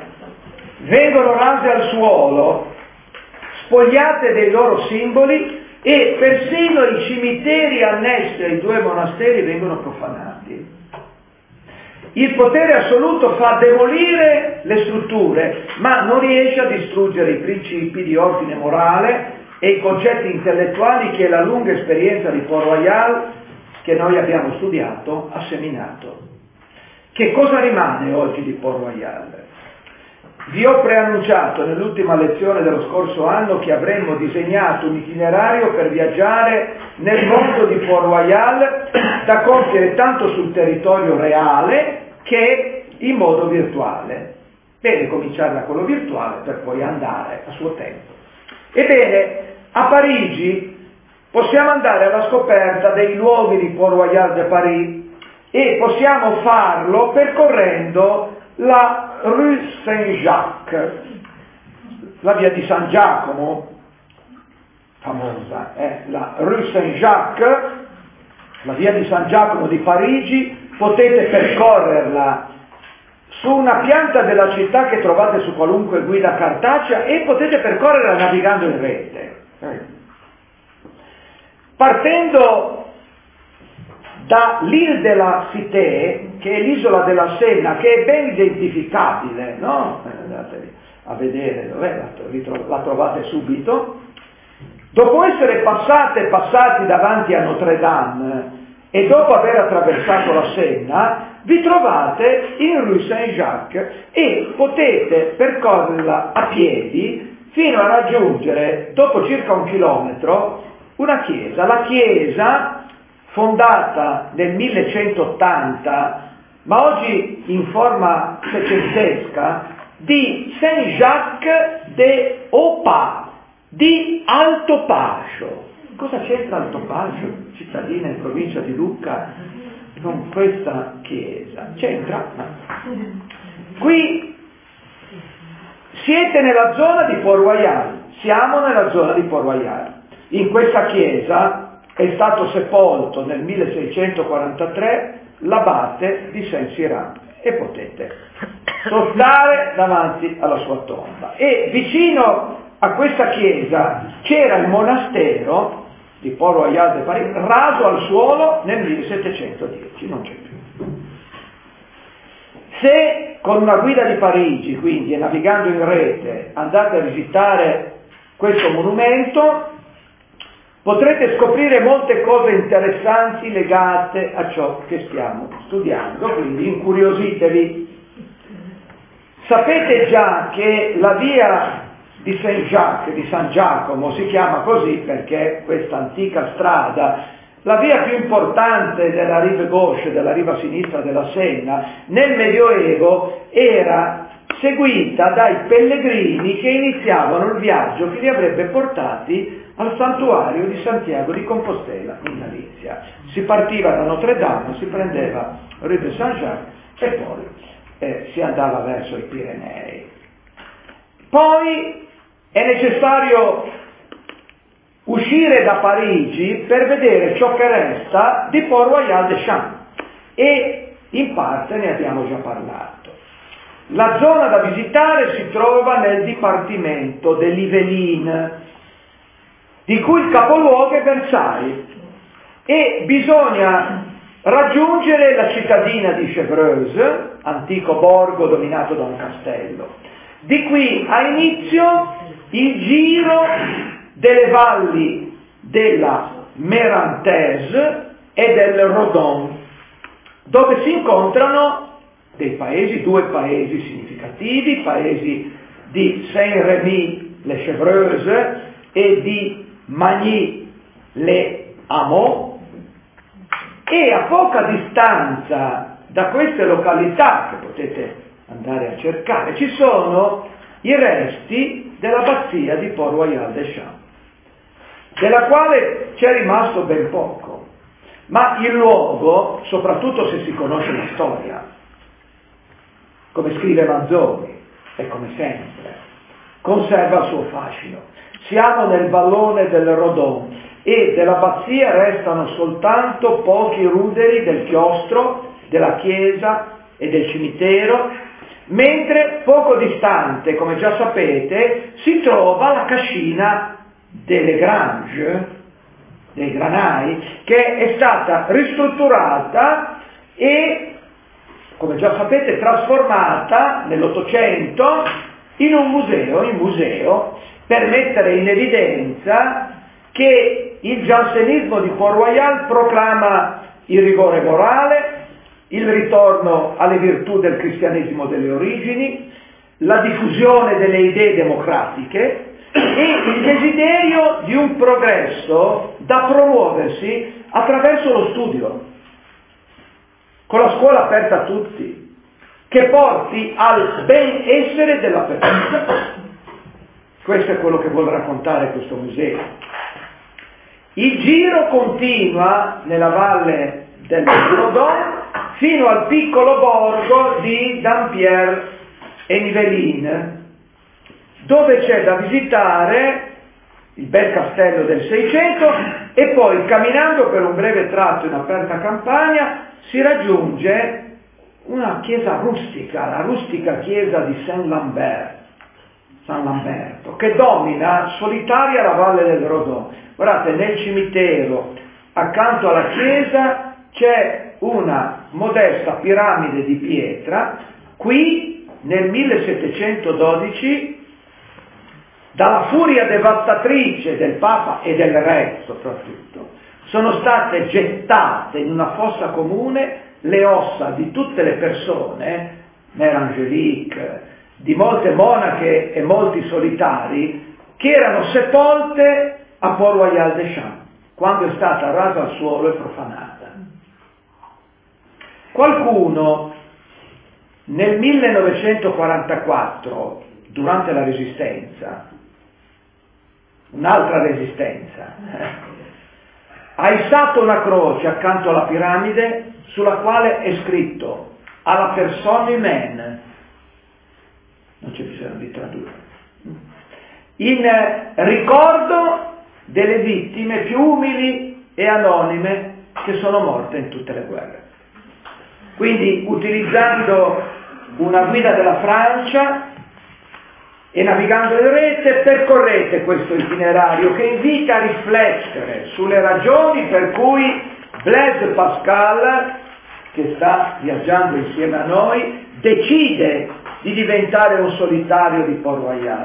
vengono rase al suolo, spogliate dei loro simboli e persino i cimiteri annessi ai due monasteri vengono profanati. Il potere assoluto fa demolire le strutture, ma non riesce a distruggere i principi di ordine morale e i concetti intellettuali che la lunga esperienza di Port Royal, che noi abbiamo studiato, ha seminato. Che cosa rimane oggi di Port Royal? Vi ho preannunciato nell'ultima lezione dello scorso anno che avremmo disegnato un itinerario per viaggiare nel mondo di Port Royal da compiere tanto sul territorio reale che in modo virtuale. Bene, cominciare da quello virtuale per poi andare a suo tempo. Ebbene, a Parigi possiamo andare alla scoperta dei luoghi di Port Royal de Paris e possiamo farlo percorrendo la Rue Saint-Jacques, la via di San Giacomo, famosa, la Rue Saint-Jacques, la via di San Giacomo di Parigi. Potete percorrerla su una pianta della città che trovate su qualunque guida cartacea e potete percorrerla navigando in rete. Partendo da l'Île de la Cité, che è l'isola della Senna, che è ben identificabile, no? Andatevi a vedere dov'è, la trovate subito. Dopo essere passati davanti a Notre Dame e dopo aver attraversato la Senna, vi trovate in Rue Saint-Jacques e potete percorrerla a piedi fino a raggiungere, dopo circa 1 chilometro, una chiesa. La chiesa, fondata nel 1180, ma oggi in forma settecentesca, di Saint-Jacques de Haut-Pas, di Altopascio. Cosa c'entra Altopascio, cittadina in provincia di Lucca, con questa chiesa? C'entra? Qui siete nella zona di Port Royal, siamo nella zona di Port Royal. In questa chiesa è stato sepolto nel 1643 l'abate di Saint-Cyran e potete sottare davanti alla sua tomba. E vicino a questa chiesa c'era il monastero di Port Royal de Paris, raso al suolo nel 1710, non c'è più. Se con una guida di Parigi, quindi, e navigando in rete, andate a visitare questo monumento, potrete scoprire molte cose interessanti legate a ciò che stiamo studiando, quindi incuriositevi. Sapete già che la via di Saint-Jacques, di San Giacomo, si chiama così perché questa antica strada, la via più importante della rive gauche, della riva sinistra della Senna, nel Medioevo era seguita dai pellegrini che iniziavano il viaggio che li avrebbe portati al santuario di Santiago di Compostela in Galizia. Si partiva da Notre Dame, si prendeva Rue de Saint-Jacques e poi si andava verso i Pirenei. Poi è necessario uscire da Parigi per vedere ciò che resta di Port Royal des Champs e in parte ne abbiamo già parlato. La zona da visitare si trova nel dipartimento dell'Yvelines, di cui il capoluogo è Versailles, e bisogna raggiungere la cittadina di Chevreuse, antico borgo dominato da un castello. Di qui ha inizio il giro delle valli della Merantese e del Rodon, dove si incontrano due paesi significativi, paesi di Saint-Rémy-les-Chevreuse e di Magny-les-Hameaux, e a poca distanza da queste località, che potete andare a cercare, ci sono i resti dell'abbazia di Port Royal des Champs, della quale c'è rimasto ben poco, ma il luogo, soprattutto se si conosce la storia, come scrive Manzoni, e come sempre, conserva il suo fascino. Siamo nel vallone del Rodon e dell'abbazia restano soltanto pochi ruderi del chiostro, della chiesa e del cimitero, mentre poco distante, come già sapete, si trova la cascina delle Grange, dei granai, che è stata ristrutturata e, come già sapete, trasformata nell'Ottocento in un museo, per mettere in evidenza che il giansenismo di Port-Royal proclama il rigore morale, il ritorno alle virtù del cristianesimo delle origini, la diffusione delle idee democratiche e il desiderio di un progresso da promuoversi attraverso lo studio, con la scuola aperta a tutti, che porti al benessere della persona. Questo è quello che vuole raccontare questo museo. Il giro continua nella valle del Rodon fino al piccolo borgo di Dampierre-et-Yvelines, dove c'è da visitare il bel castello del 600 e poi, camminando per un breve tratto in aperta campagna, si raggiunge una chiesa rustica, la rustica chiesa di San Lamberto, che domina solitaria la valle del Rodon. Guardate, nel cimitero, accanto alla chiesa, c'è una modesta piramide di pietra. Qui, nel 1712, dalla furia devastatrice del Papa e del Re, soprattutto, sono state gettate in una fossa comune le ossa di tutte le persone, Mère Angélique, di molte monache e molti solitari, che erano sepolte a Port-Royal des Champs, quando è stata rasa al suolo e profanata. Qualcuno nel 1944, durante la Resistenza, un'altra resistenza, ha issato una croce accanto alla piramide sulla quale è scritto «À la personne humaine», non c'è bisogno di tradurre, in ricordo delle vittime più umili e anonime che sono morte in tutte le guerre. Quindi, utilizzando una guida della Francia e navigando in rete, percorrete questo itinerario che invita a riflettere sulle ragioni per cui Blaise Pascal, che sta viaggiando insieme a noi, decide di diventare un solitario di Port-Royal.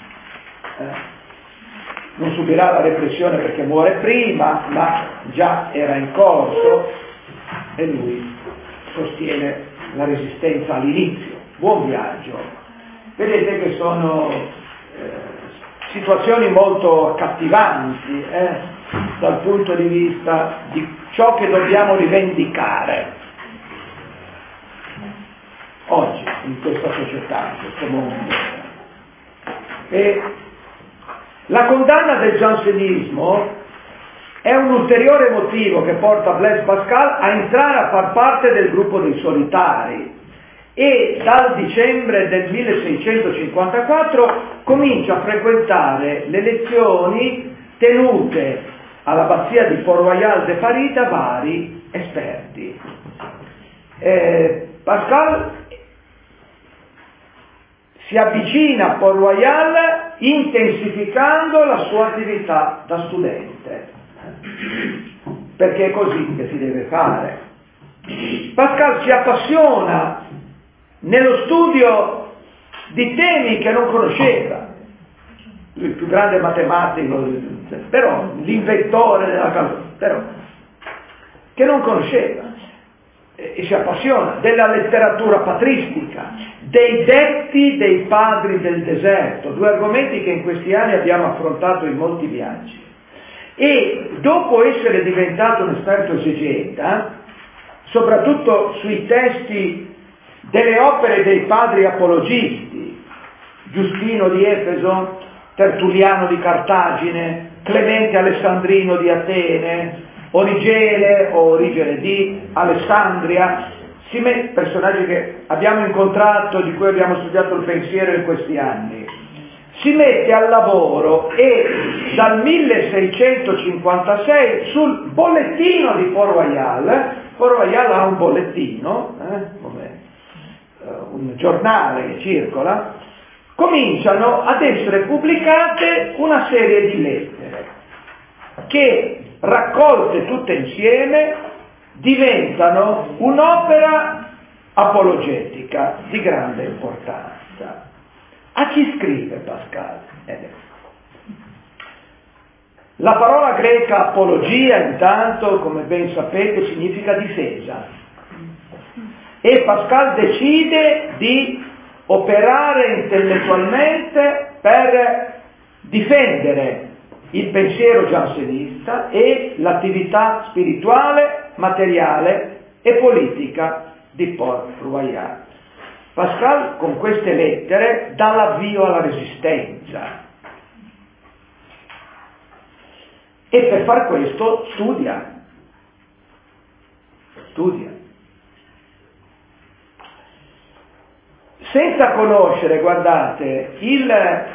Non subirà la repressione perché muore prima, ma già era in corso e lui sostiene la resistenza all'inizio. Buon viaggio. Vedete che sono situazioni molto accattivanti dal punto di vista di ciò che dobbiamo rivendicare oggi in questa società, in questo mondo. E la condanna del giansenismo è un ulteriore motivo che porta Blaise Pascal a entrare a far parte del gruppo dei solitari e dal dicembre del 1654 comincia a frequentare le lezioni tenute all'abbazia di Port-Royal de Paris da vari esperti. Pascal si avvicina a Port-Royal intensificando la sua attività da studente, perché è così che si deve fare. Pascal si appassiona nello studio di temi che non conosceva, il più grande matematico, però l'inventore della calcolatrice, però che non conosceva, e si appassiona della letteratura patristica, dei detti dei padri del deserto, due argomenti che in questi anni abbiamo affrontato in molti viaggi. E dopo essere diventato un esperto esegeta, soprattutto sui testi delle opere dei padri apologisti, Giustino di Efeso, Tertulliano di Cartagine, Clemente Alessandrino di Atene, Origene di Alessandria, personaggi che abbiamo incontrato, di cui abbiamo studiato il pensiero in questi anni, si mette al lavoro e dal 1656 sul bollettino di Port-Royal ha un bollettino, come un giornale che circola, cominciano ad essere pubblicate una serie di lettere che raccolte tutte insieme, diventano un'opera apologetica di grande importanza. A chi scrive Pascal? La parola greca apologia, intanto, come ben sapete, significa difesa. E Pascal decide di operare intellettualmente per difendere il pensiero giansenista e l'attività spirituale, materiale e politica di Port-Royal. Pascal con queste lettere dà l'avvio alla resistenza e per far questo studia. Senza conoscere, guardate, il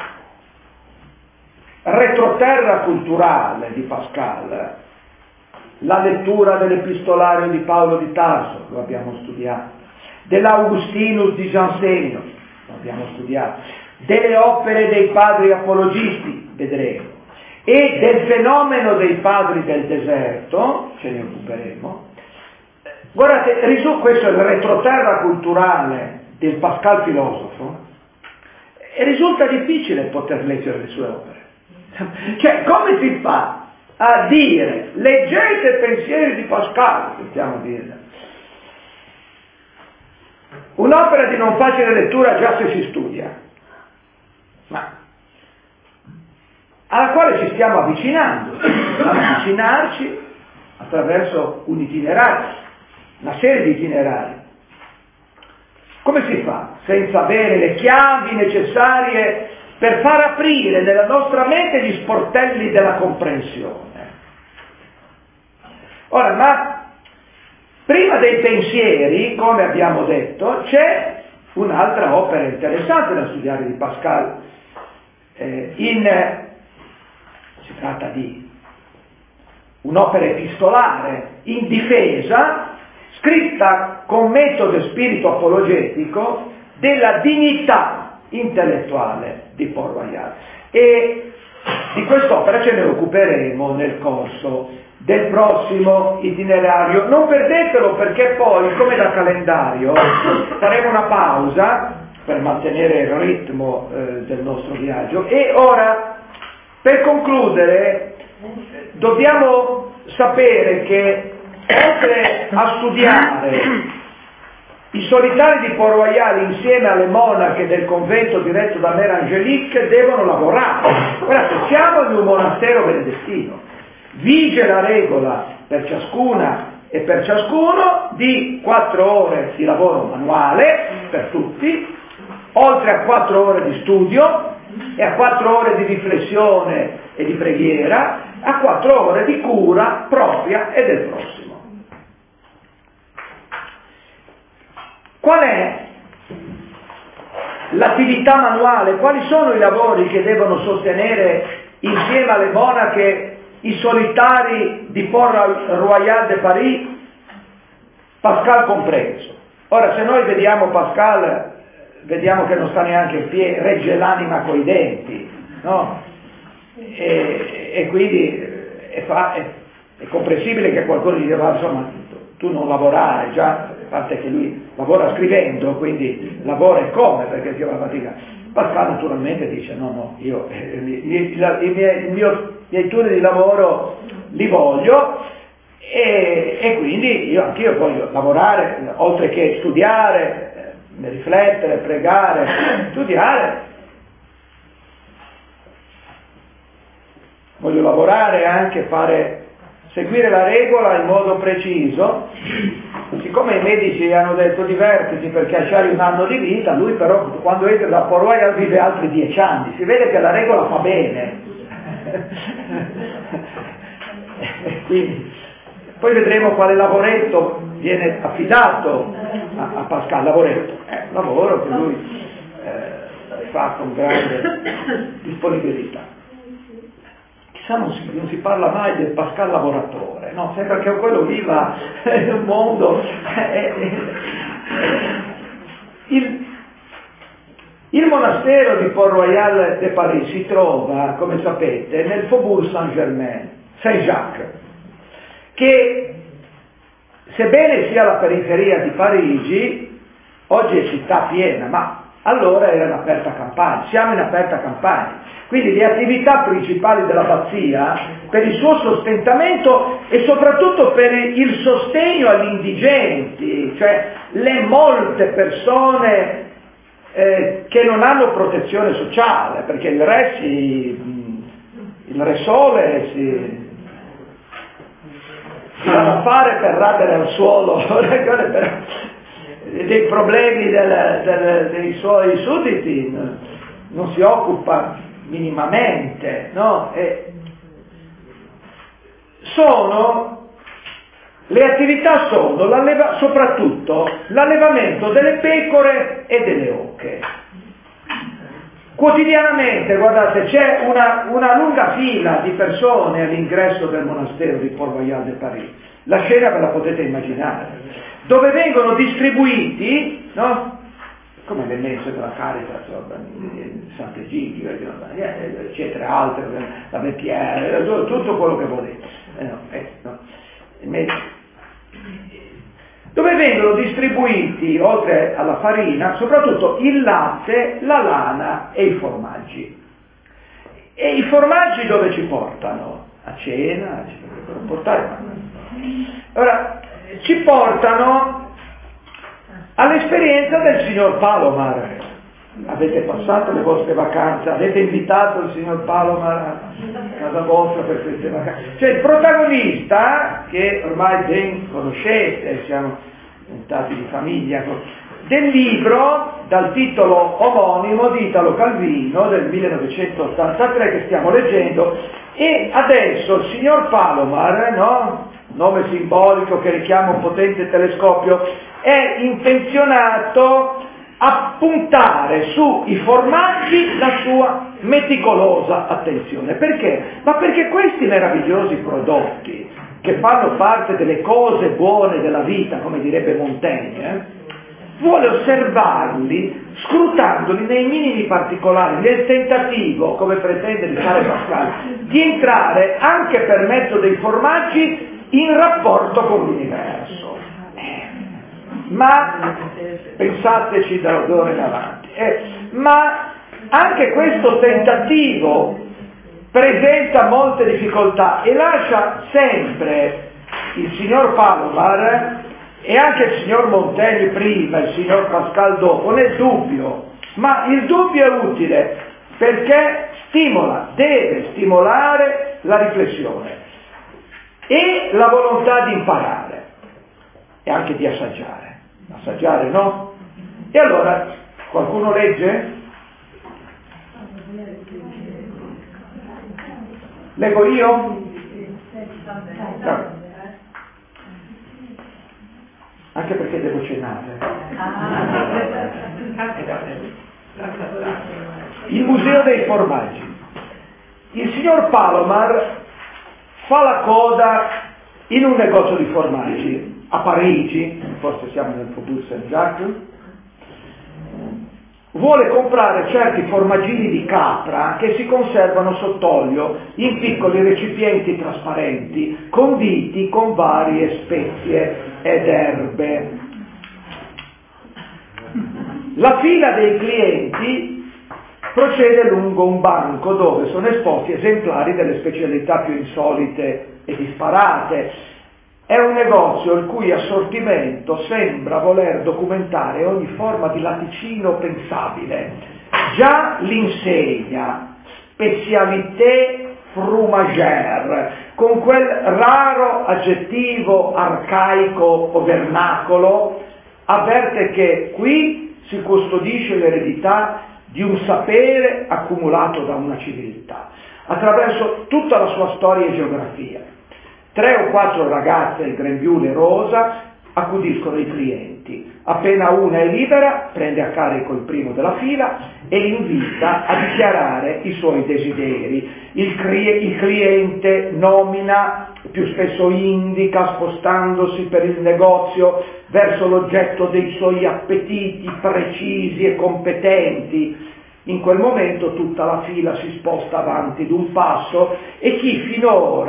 retroterra culturale di Pascal, la lettura dell'epistolario di Paolo di Tarso, lo abbiamo studiato, dell'Augustinus di Jansenio, lo abbiamo studiato, delle opere dei padri apologisti, vedremo, e del fenomeno dei padri del deserto, ce ne occuperemo. Guardate, questo è il retroterra culturale del Pascal filosofo, e risulta difficile poter leggere le sue opere. Cioè, come si fa a dire, leggete i pensieri di Pascal, possiamo dire. Un'opera di non facile lettura già se si studia, ma alla quale ci stiamo avvicinando, dobbiamo avvicinarci attraverso un itinerario, una serie di itinerari. Come si fa senza avere le chiavi necessarie per far aprire nella nostra mente gli sportelli della comprensione? Ora, ma prima dei pensieri, come abbiamo detto, c'è un'altra opera interessante da studiare di Pascal. Si tratta di un'opera epistolare in difesa, scritta con metodo e spirito apologetico, della dignità intellettuale di Port-Royal. E di quest'opera ce ne occuperemo nel corso del prossimo itinerario. Non perdetelo, perché poi, come da calendario, faremo una pausa per mantenere il ritmo del nostro viaggio. E ora, per concludere, dobbiamo sapere che oltre a studiare i solitari di Port-Royal insieme alle monache del convento diretto da Mère Angélique, devono lavorare. Guardate, siamo in un monastero benedettino. Vige la regola per ciascuna e per ciascuno di 4 ore di lavoro manuale per tutti, oltre a 4 ore di studio e a 4 ore di riflessione e di preghiera, a 4 ore di cura propria e del prossimo. Qual è l'attività manuale? Quali sono i lavori che devono sostenere insieme alle monache i solitari di Port-Royal de Paris, Pascal compreso? Ora, se noi vediamo Pascal, vediamo che non sta neanche in piedi, regge l'anima coi denti, no? E quindi è comprensibile che qualcuno gli dica, insomma, tu non lavorare, già, a parte che lui lavora scrivendo, quindi lavora e come, perché si va a fatica. Pascal naturalmente dice, no, io i miei turni di lavoro li voglio, e quindi anch'io voglio lavorare, oltre che studiare, riflettere, pregare, studiare. Voglio lavorare anche, seguire la regola in modo preciso. Siccome i medici hanno detto divertiti perché c'hai un anno di vita, lui però quando entra da Port-Royal vive altri 10 anni, si vede che la regola fa bene. Quindi, poi vedremo quale lavoretto viene affidato a Pascal. Lavoro che lui fa con grande disponibilità. Non si parla mai del Pascal lavoratore, no? Sembra che quello viva in un mondo. Il monastero di Port-Royal de Paris si trova, come sapete, nel Faubourg Saint-Germain, Saint-Jacques, che, sebbene sia la periferia di Parigi, oggi è città piena, ma allora era in aperta campagna, siamo in aperta campagna. Quindi le attività principali dell'abbazia, per il suo sostentamento e soprattutto per il sostegno agli indigenti, cioè le molte persone che non hanno protezione sociale, perché il Re Sole si dà da fare per radere al suolo dei problemi dei suoi sudditi, non si occupa minimamente, no? Le attività sono soprattutto l'allevamento delle pecore e delle oche. Quotidianamente, guardate, c'è una lunga fila di persone all'ingresso del monastero di Port-Royal de Paris. La scena ve la potete immaginare, dove vengono distribuiti, no? Come le messe della Caritas, Sant'Egidio, eccetera, altre, la Beppiere, tutto quello che volete. Dove vengono distribuiti, oltre alla farina, soprattutto il latte, la lana e i formaggi. E i formaggi dove ci portano? A cena, ci dovrebbero portare. Ora, ci portano all'esperienza del signor Palomar. Avete passato le vostre vacanze, avete invitato il signor Palomar a casa vostra per queste vacanze. Cioè il protagonista, che ormai ben conoscete, siamo diventati di famiglia, del libro dal titolo omonimo di Italo Calvino del 1983 che stiamo leggendo, e adesso il signor Palomar, no? Nome simbolico che richiama un potente telescopio, è intenzionato a puntare sui formaggi la sua meticolosa attenzione. Perché? Ma perché questi meravigliosi prodotti, che fanno parte delle cose buone della vita, come direbbe Montaigne, vuole osservarli, scrutandoli nei minimi particolari, nel tentativo, come pretende di fare Pascal, di entrare anche per mezzo dei formaggi in rapporto con l'universo. Ma pensateci da ora in avanti. Ma anche questo tentativo presenta molte difficoltà e lascia sempre il signor Palomar e anche il signor Montaigne prima, il signor Pascal dopo, nel dubbio. Ma il dubbio è utile perché deve stimolare la riflessione e la volontà di imparare e anche di assaggiare. Assaggiare, no? E allora, qualcuno legge? Leggo io? No. Anche perché devo cenare. Il museo dei formaggi. Il signor Palomar fa la coda in un negozio di formaggi a Parigi, forse siamo nel Faubourg Saint-Jacques, vuole comprare certi formaggini di capra che si conservano sott'olio in piccoli recipienti trasparenti, conditi con varie spezie ed erbe. La fila dei clienti procede lungo un banco dove sono esposti esemplari delle specialità più insolite e disparate. È un negozio il cui assortimento sembra voler documentare ogni forma di latticino pensabile. Già l'insegna, spécialité fromagère, con quel raro aggettivo arcaico o vernacolo, avverte che qui si custodisce l'eredità di un sapere accumulato da una civiltà, attraverso tutta la sua storia e geografia. 3 o 4 ragazze in grembiule rosa accudiscono i clienti. Appena una è libera, prende a carico il primo della fila e li invita a dichiarare i suoi desideri. Il cliente nomina, più spesso indica, spostandosi per il negozio verso l'oggetto dei suoi appetiti precisi e competenti. In quel momento tutta la fila si sposta avanti d'un passo e chi finora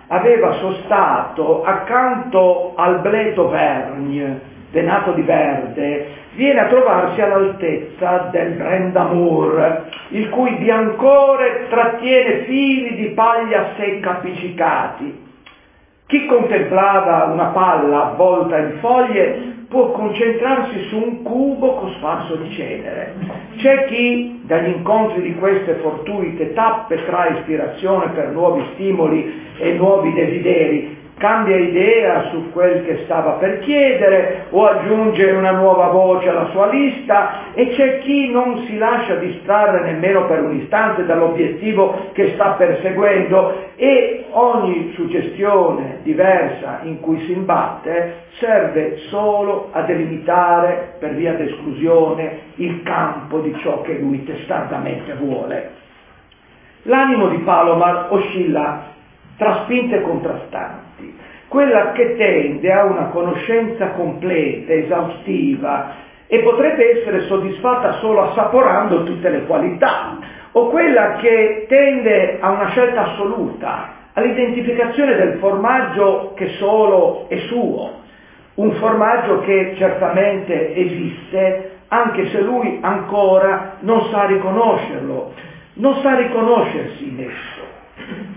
aveva sostato accanto al Blé d'Auvergne, venato di verde, viene a trovarsi all'altezza del Brendamour, il cui biancore trattiene fili di paglia secca appiccicati. Chi contemplava una palla avvolta in foglie può concentrarsi su un cubo cosparso di cenere. C'è chi dagli incontri di queste fortuite tappe trae ispirazione per nuovi stimoli e nuovi desideri, cambia idea su quel che stava per chiedere o aggiunge una nuova voce alla sua lista, e c'è chi non si lascia distrarre nemmeno per un istante dall'obiettivo che sta perseguendo, e ogni suggestione diversa in cui si imbatte serve solo a delimitare per via d'esclusione il campo di ciò che lui testardamente vuole. L'animo di Palomar oscilla tra spinte contrastanti, quella che tende a una conoscenza completa, esaustiva, e potrebbe essere soddisfatta solo assaporando tutte le qualità, o quella che tende a una scelta assoluta, all'identificazione del formaggio che solo è suo, un formaggio che certamente esiste, anche se lui ancora non sa riconoscerlo, non sa riconoscersi in esso.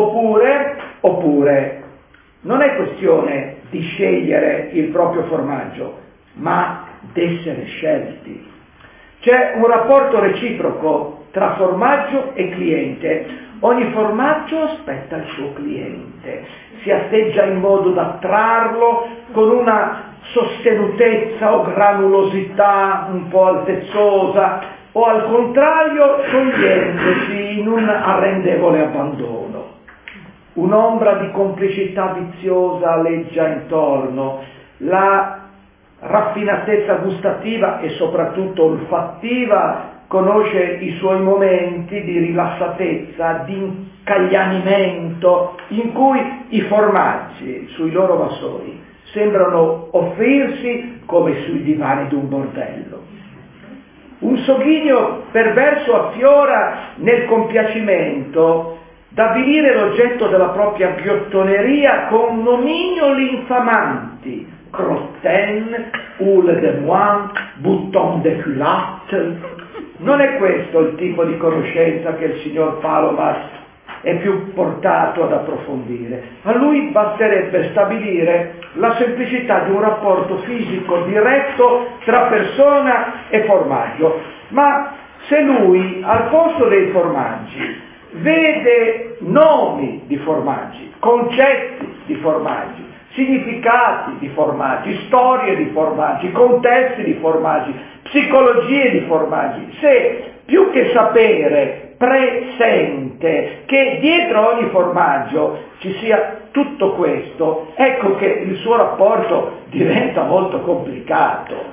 Oppure, non è questione di scegliere il proprio formaggio, ma d'essere scelti. C'è un rapporto reciproco tra formaggio e cliente. Ogni formaggio aspetta il suo cliente, si atteggia in modo da attrarlo con una sostenutezza o granulosità un po' altezzosa, o al contrario togliendosi in un arrendevole abbandono. Un'ombra di complicità viziosa aleggia intorno, la raffinatezza gustativa e soprattutto olfattiva conosce i suoi momenti di rilassatezza, di incaglianimento, in cui i formaggi sui loro vassoi sembrano offrirsi come sui divani d'un bordello. Un sogghigno perverso affiora nel compiacimento d'avvilire l'oggetto della propria ghiottoneria con nomignoli infamanti: crottin, houlle de moine, bouton de culotte. Non è questo il tipo di conoscenza che il signor Palomar è più portato ad approfondire. A lui basterebbe stabilire la semplicità di un rapporto fisico diretto tra persona e formaggio. Ma se lui, al posto dei formaggi, vede nomi di formaggi, concetti di formaggi, significati di formaggi, storie di formaggi, contesti di formaggi, psicologie di formaggi, se più che sapere presente che dietro ogni formaggio ci sia tutto questo, ecco che il suo rapporto diventa molto complicato.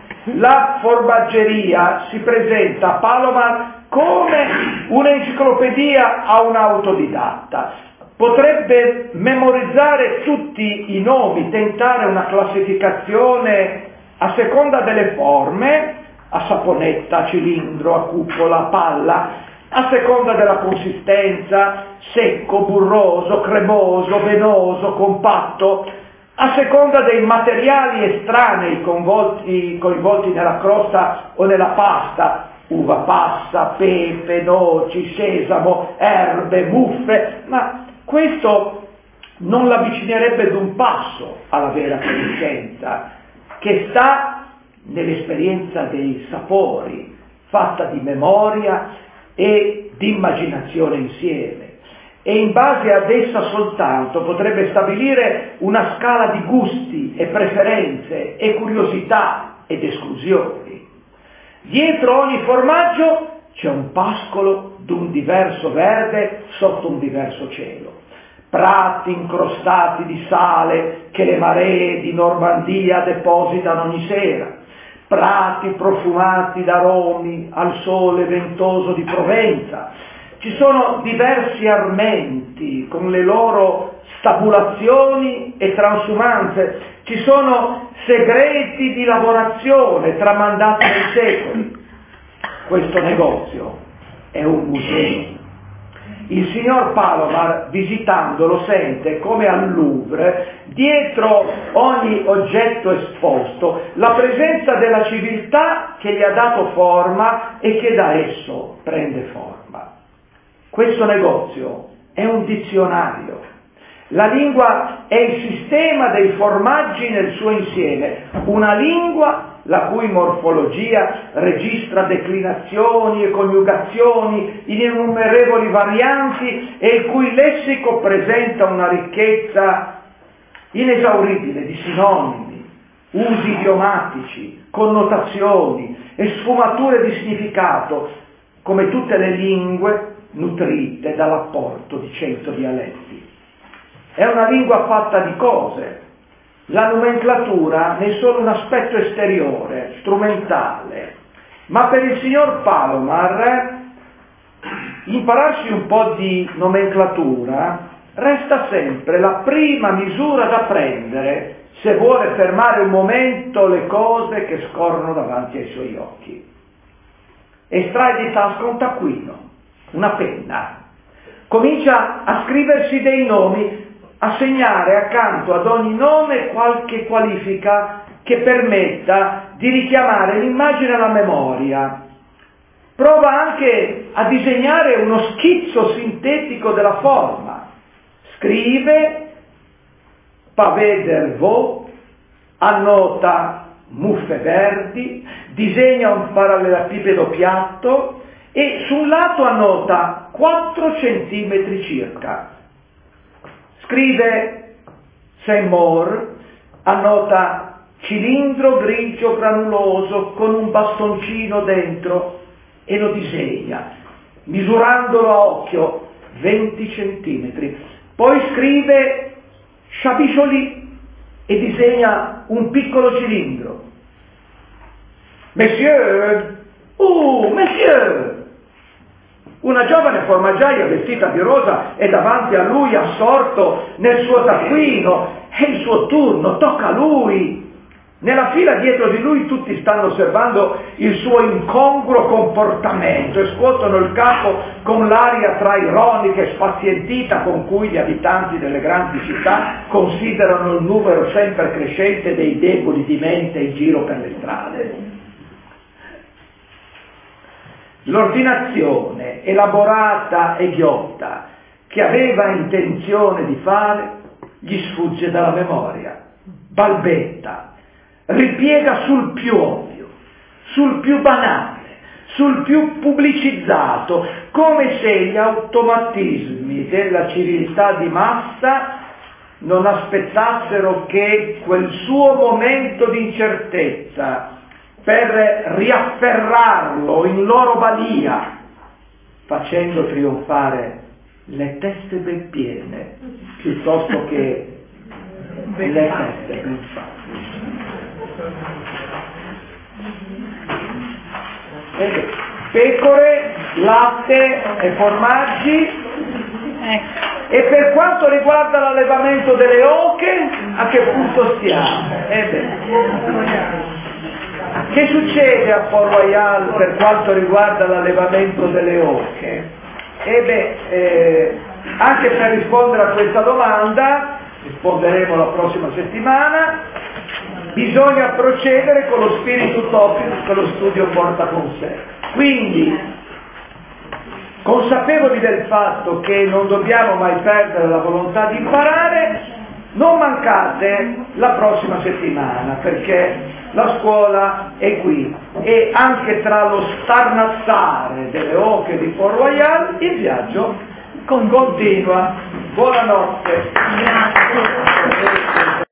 La formaggeria si presenta a Palomar come un'enciclopedia a un autodidatta. Potrebbe memorizzare tutti i nomi, tentare una classificazione a seconda delle forme, a saponetta, a cilindro, a cupola, a palla, a seconda della consistenza, secco, burroso, cremoso, venoso, compatto, a seconda dei materiali estranei coinvolti nella crosta o nella pasta, uva passa, pepe, noci, sesamo, erbe, muffe, ma questo non l'avvicinerebbe d'un passo alla vera conoscenza, che sta nell'esperienza dei sapori, fatta di memoria e di immaginazione insieme. E in base ad essa soltanto potrebbe stabilire una scala di gusti e preferenze e curiosità ed esclusioni. Dietro ogni formaggio c'è un pascolo d'un diverso verde sotto un diverso cielo. Prati incrostati di sale che le maree di Normandia depositano ogni sera, prati profumati d'aromi al sole ventoso di Provenza. Ci sono diversi armenti con le loro stabulazioni e transumanze, ci sono segreti di lavorazione tramandati nei secoli. Questo negozio è un museo. Il signor Palomar, visitandolo, sente come al Louvre, dietro ogni oggetto esposto, la presenza della civiltà che gli ha dato forma e che da esso prende forma. Questo negozio è un dizionario. La lingua è il sistema dei formaggi nel suo insieme, una lingua la cui morfologia registra declinazioni e coniugazioni in innumerevoli varianti e il cui lessico presenta una ricchezza inesauribile di sinonimi, usi idiomatici, connotazioni e sfumature di significato, come tutte le lingue nutrite dall'apporto di 100 dialetti. È una lingua fatta di cose. La nomenclatura ne è solo un aspetto esteriore, strumentale, ma per il signor Palomar impararsi un po' di nomenclatura resta sempre la prima misura da prendere se vuole fermare un momento le cose che scorrono davanti ai suoi occhi. Estrae di tasca un taccuino, una penna, comincia a scriversi dei nomi, a segnare accanto ad ogni nome qualche qualifica che permetta di richiamare l'immagine alla memoria. Prova anche a disegnare uno schizzo sintetico della forma. Scrive pavé d'Hervaux, annota muffe verdi, disegna un parallelepipedo piatto e sul lato annota 4 centimetri circa. Scrive Seymour, annota cilindro grigio granuloso con un bastoncino dentro e lo disegna, misurandolo a occhio 20 centimetri. Poi scrive Chabicholi e disegna un piccolo cilindro. Monsieur, monsieur! Una giovane formaggiaia vestita di rosa è davanti a lui assorto nel suo taccuino. È il suo turno, tocca a lui. Nella fila dietro di lui tutti stanno osservando il suo incongruo comportamento e scuotono il capo con l'aria tra ironica e spazientita con cui gli abitanti delle grandi città considerano il numero sempre crescente dei deboli di mente in giro per le strade. L'ordinazione elaborata e ghiotta che aveva intenzione di fare gli sfugge dalla memoria, balbetta, ripiega sul più ovvio, sul più banale, sul più pubblicizzato, come se gli automatismi della civiltà di massa non aspettassero che quel suo momento di incertezza per riafferrarlo in loro balia, facendo trionfare le teste ben piene piuttosto che le teste ben fatte. Pecore, latte e formaggi. E per quanto riguarda l'allevamento delle oche, a che punto stiamo? Che succede a Port Royal per quanto riguarda l'allevamento delle oche? Anche per rispondere a questa domanda, risponderemo la prossima settimana, bisogna procedere con lo spirito utopico che lo studio porta con sé. Quindi, consapevoli del fatto che non dobbiamo mai perdere la volontà di imparare, non mancate la prossima settimana, perché la scuola è qui e anche tra lo starnazzare delle oche di Port Royal il viaggio continua. Buonanotte.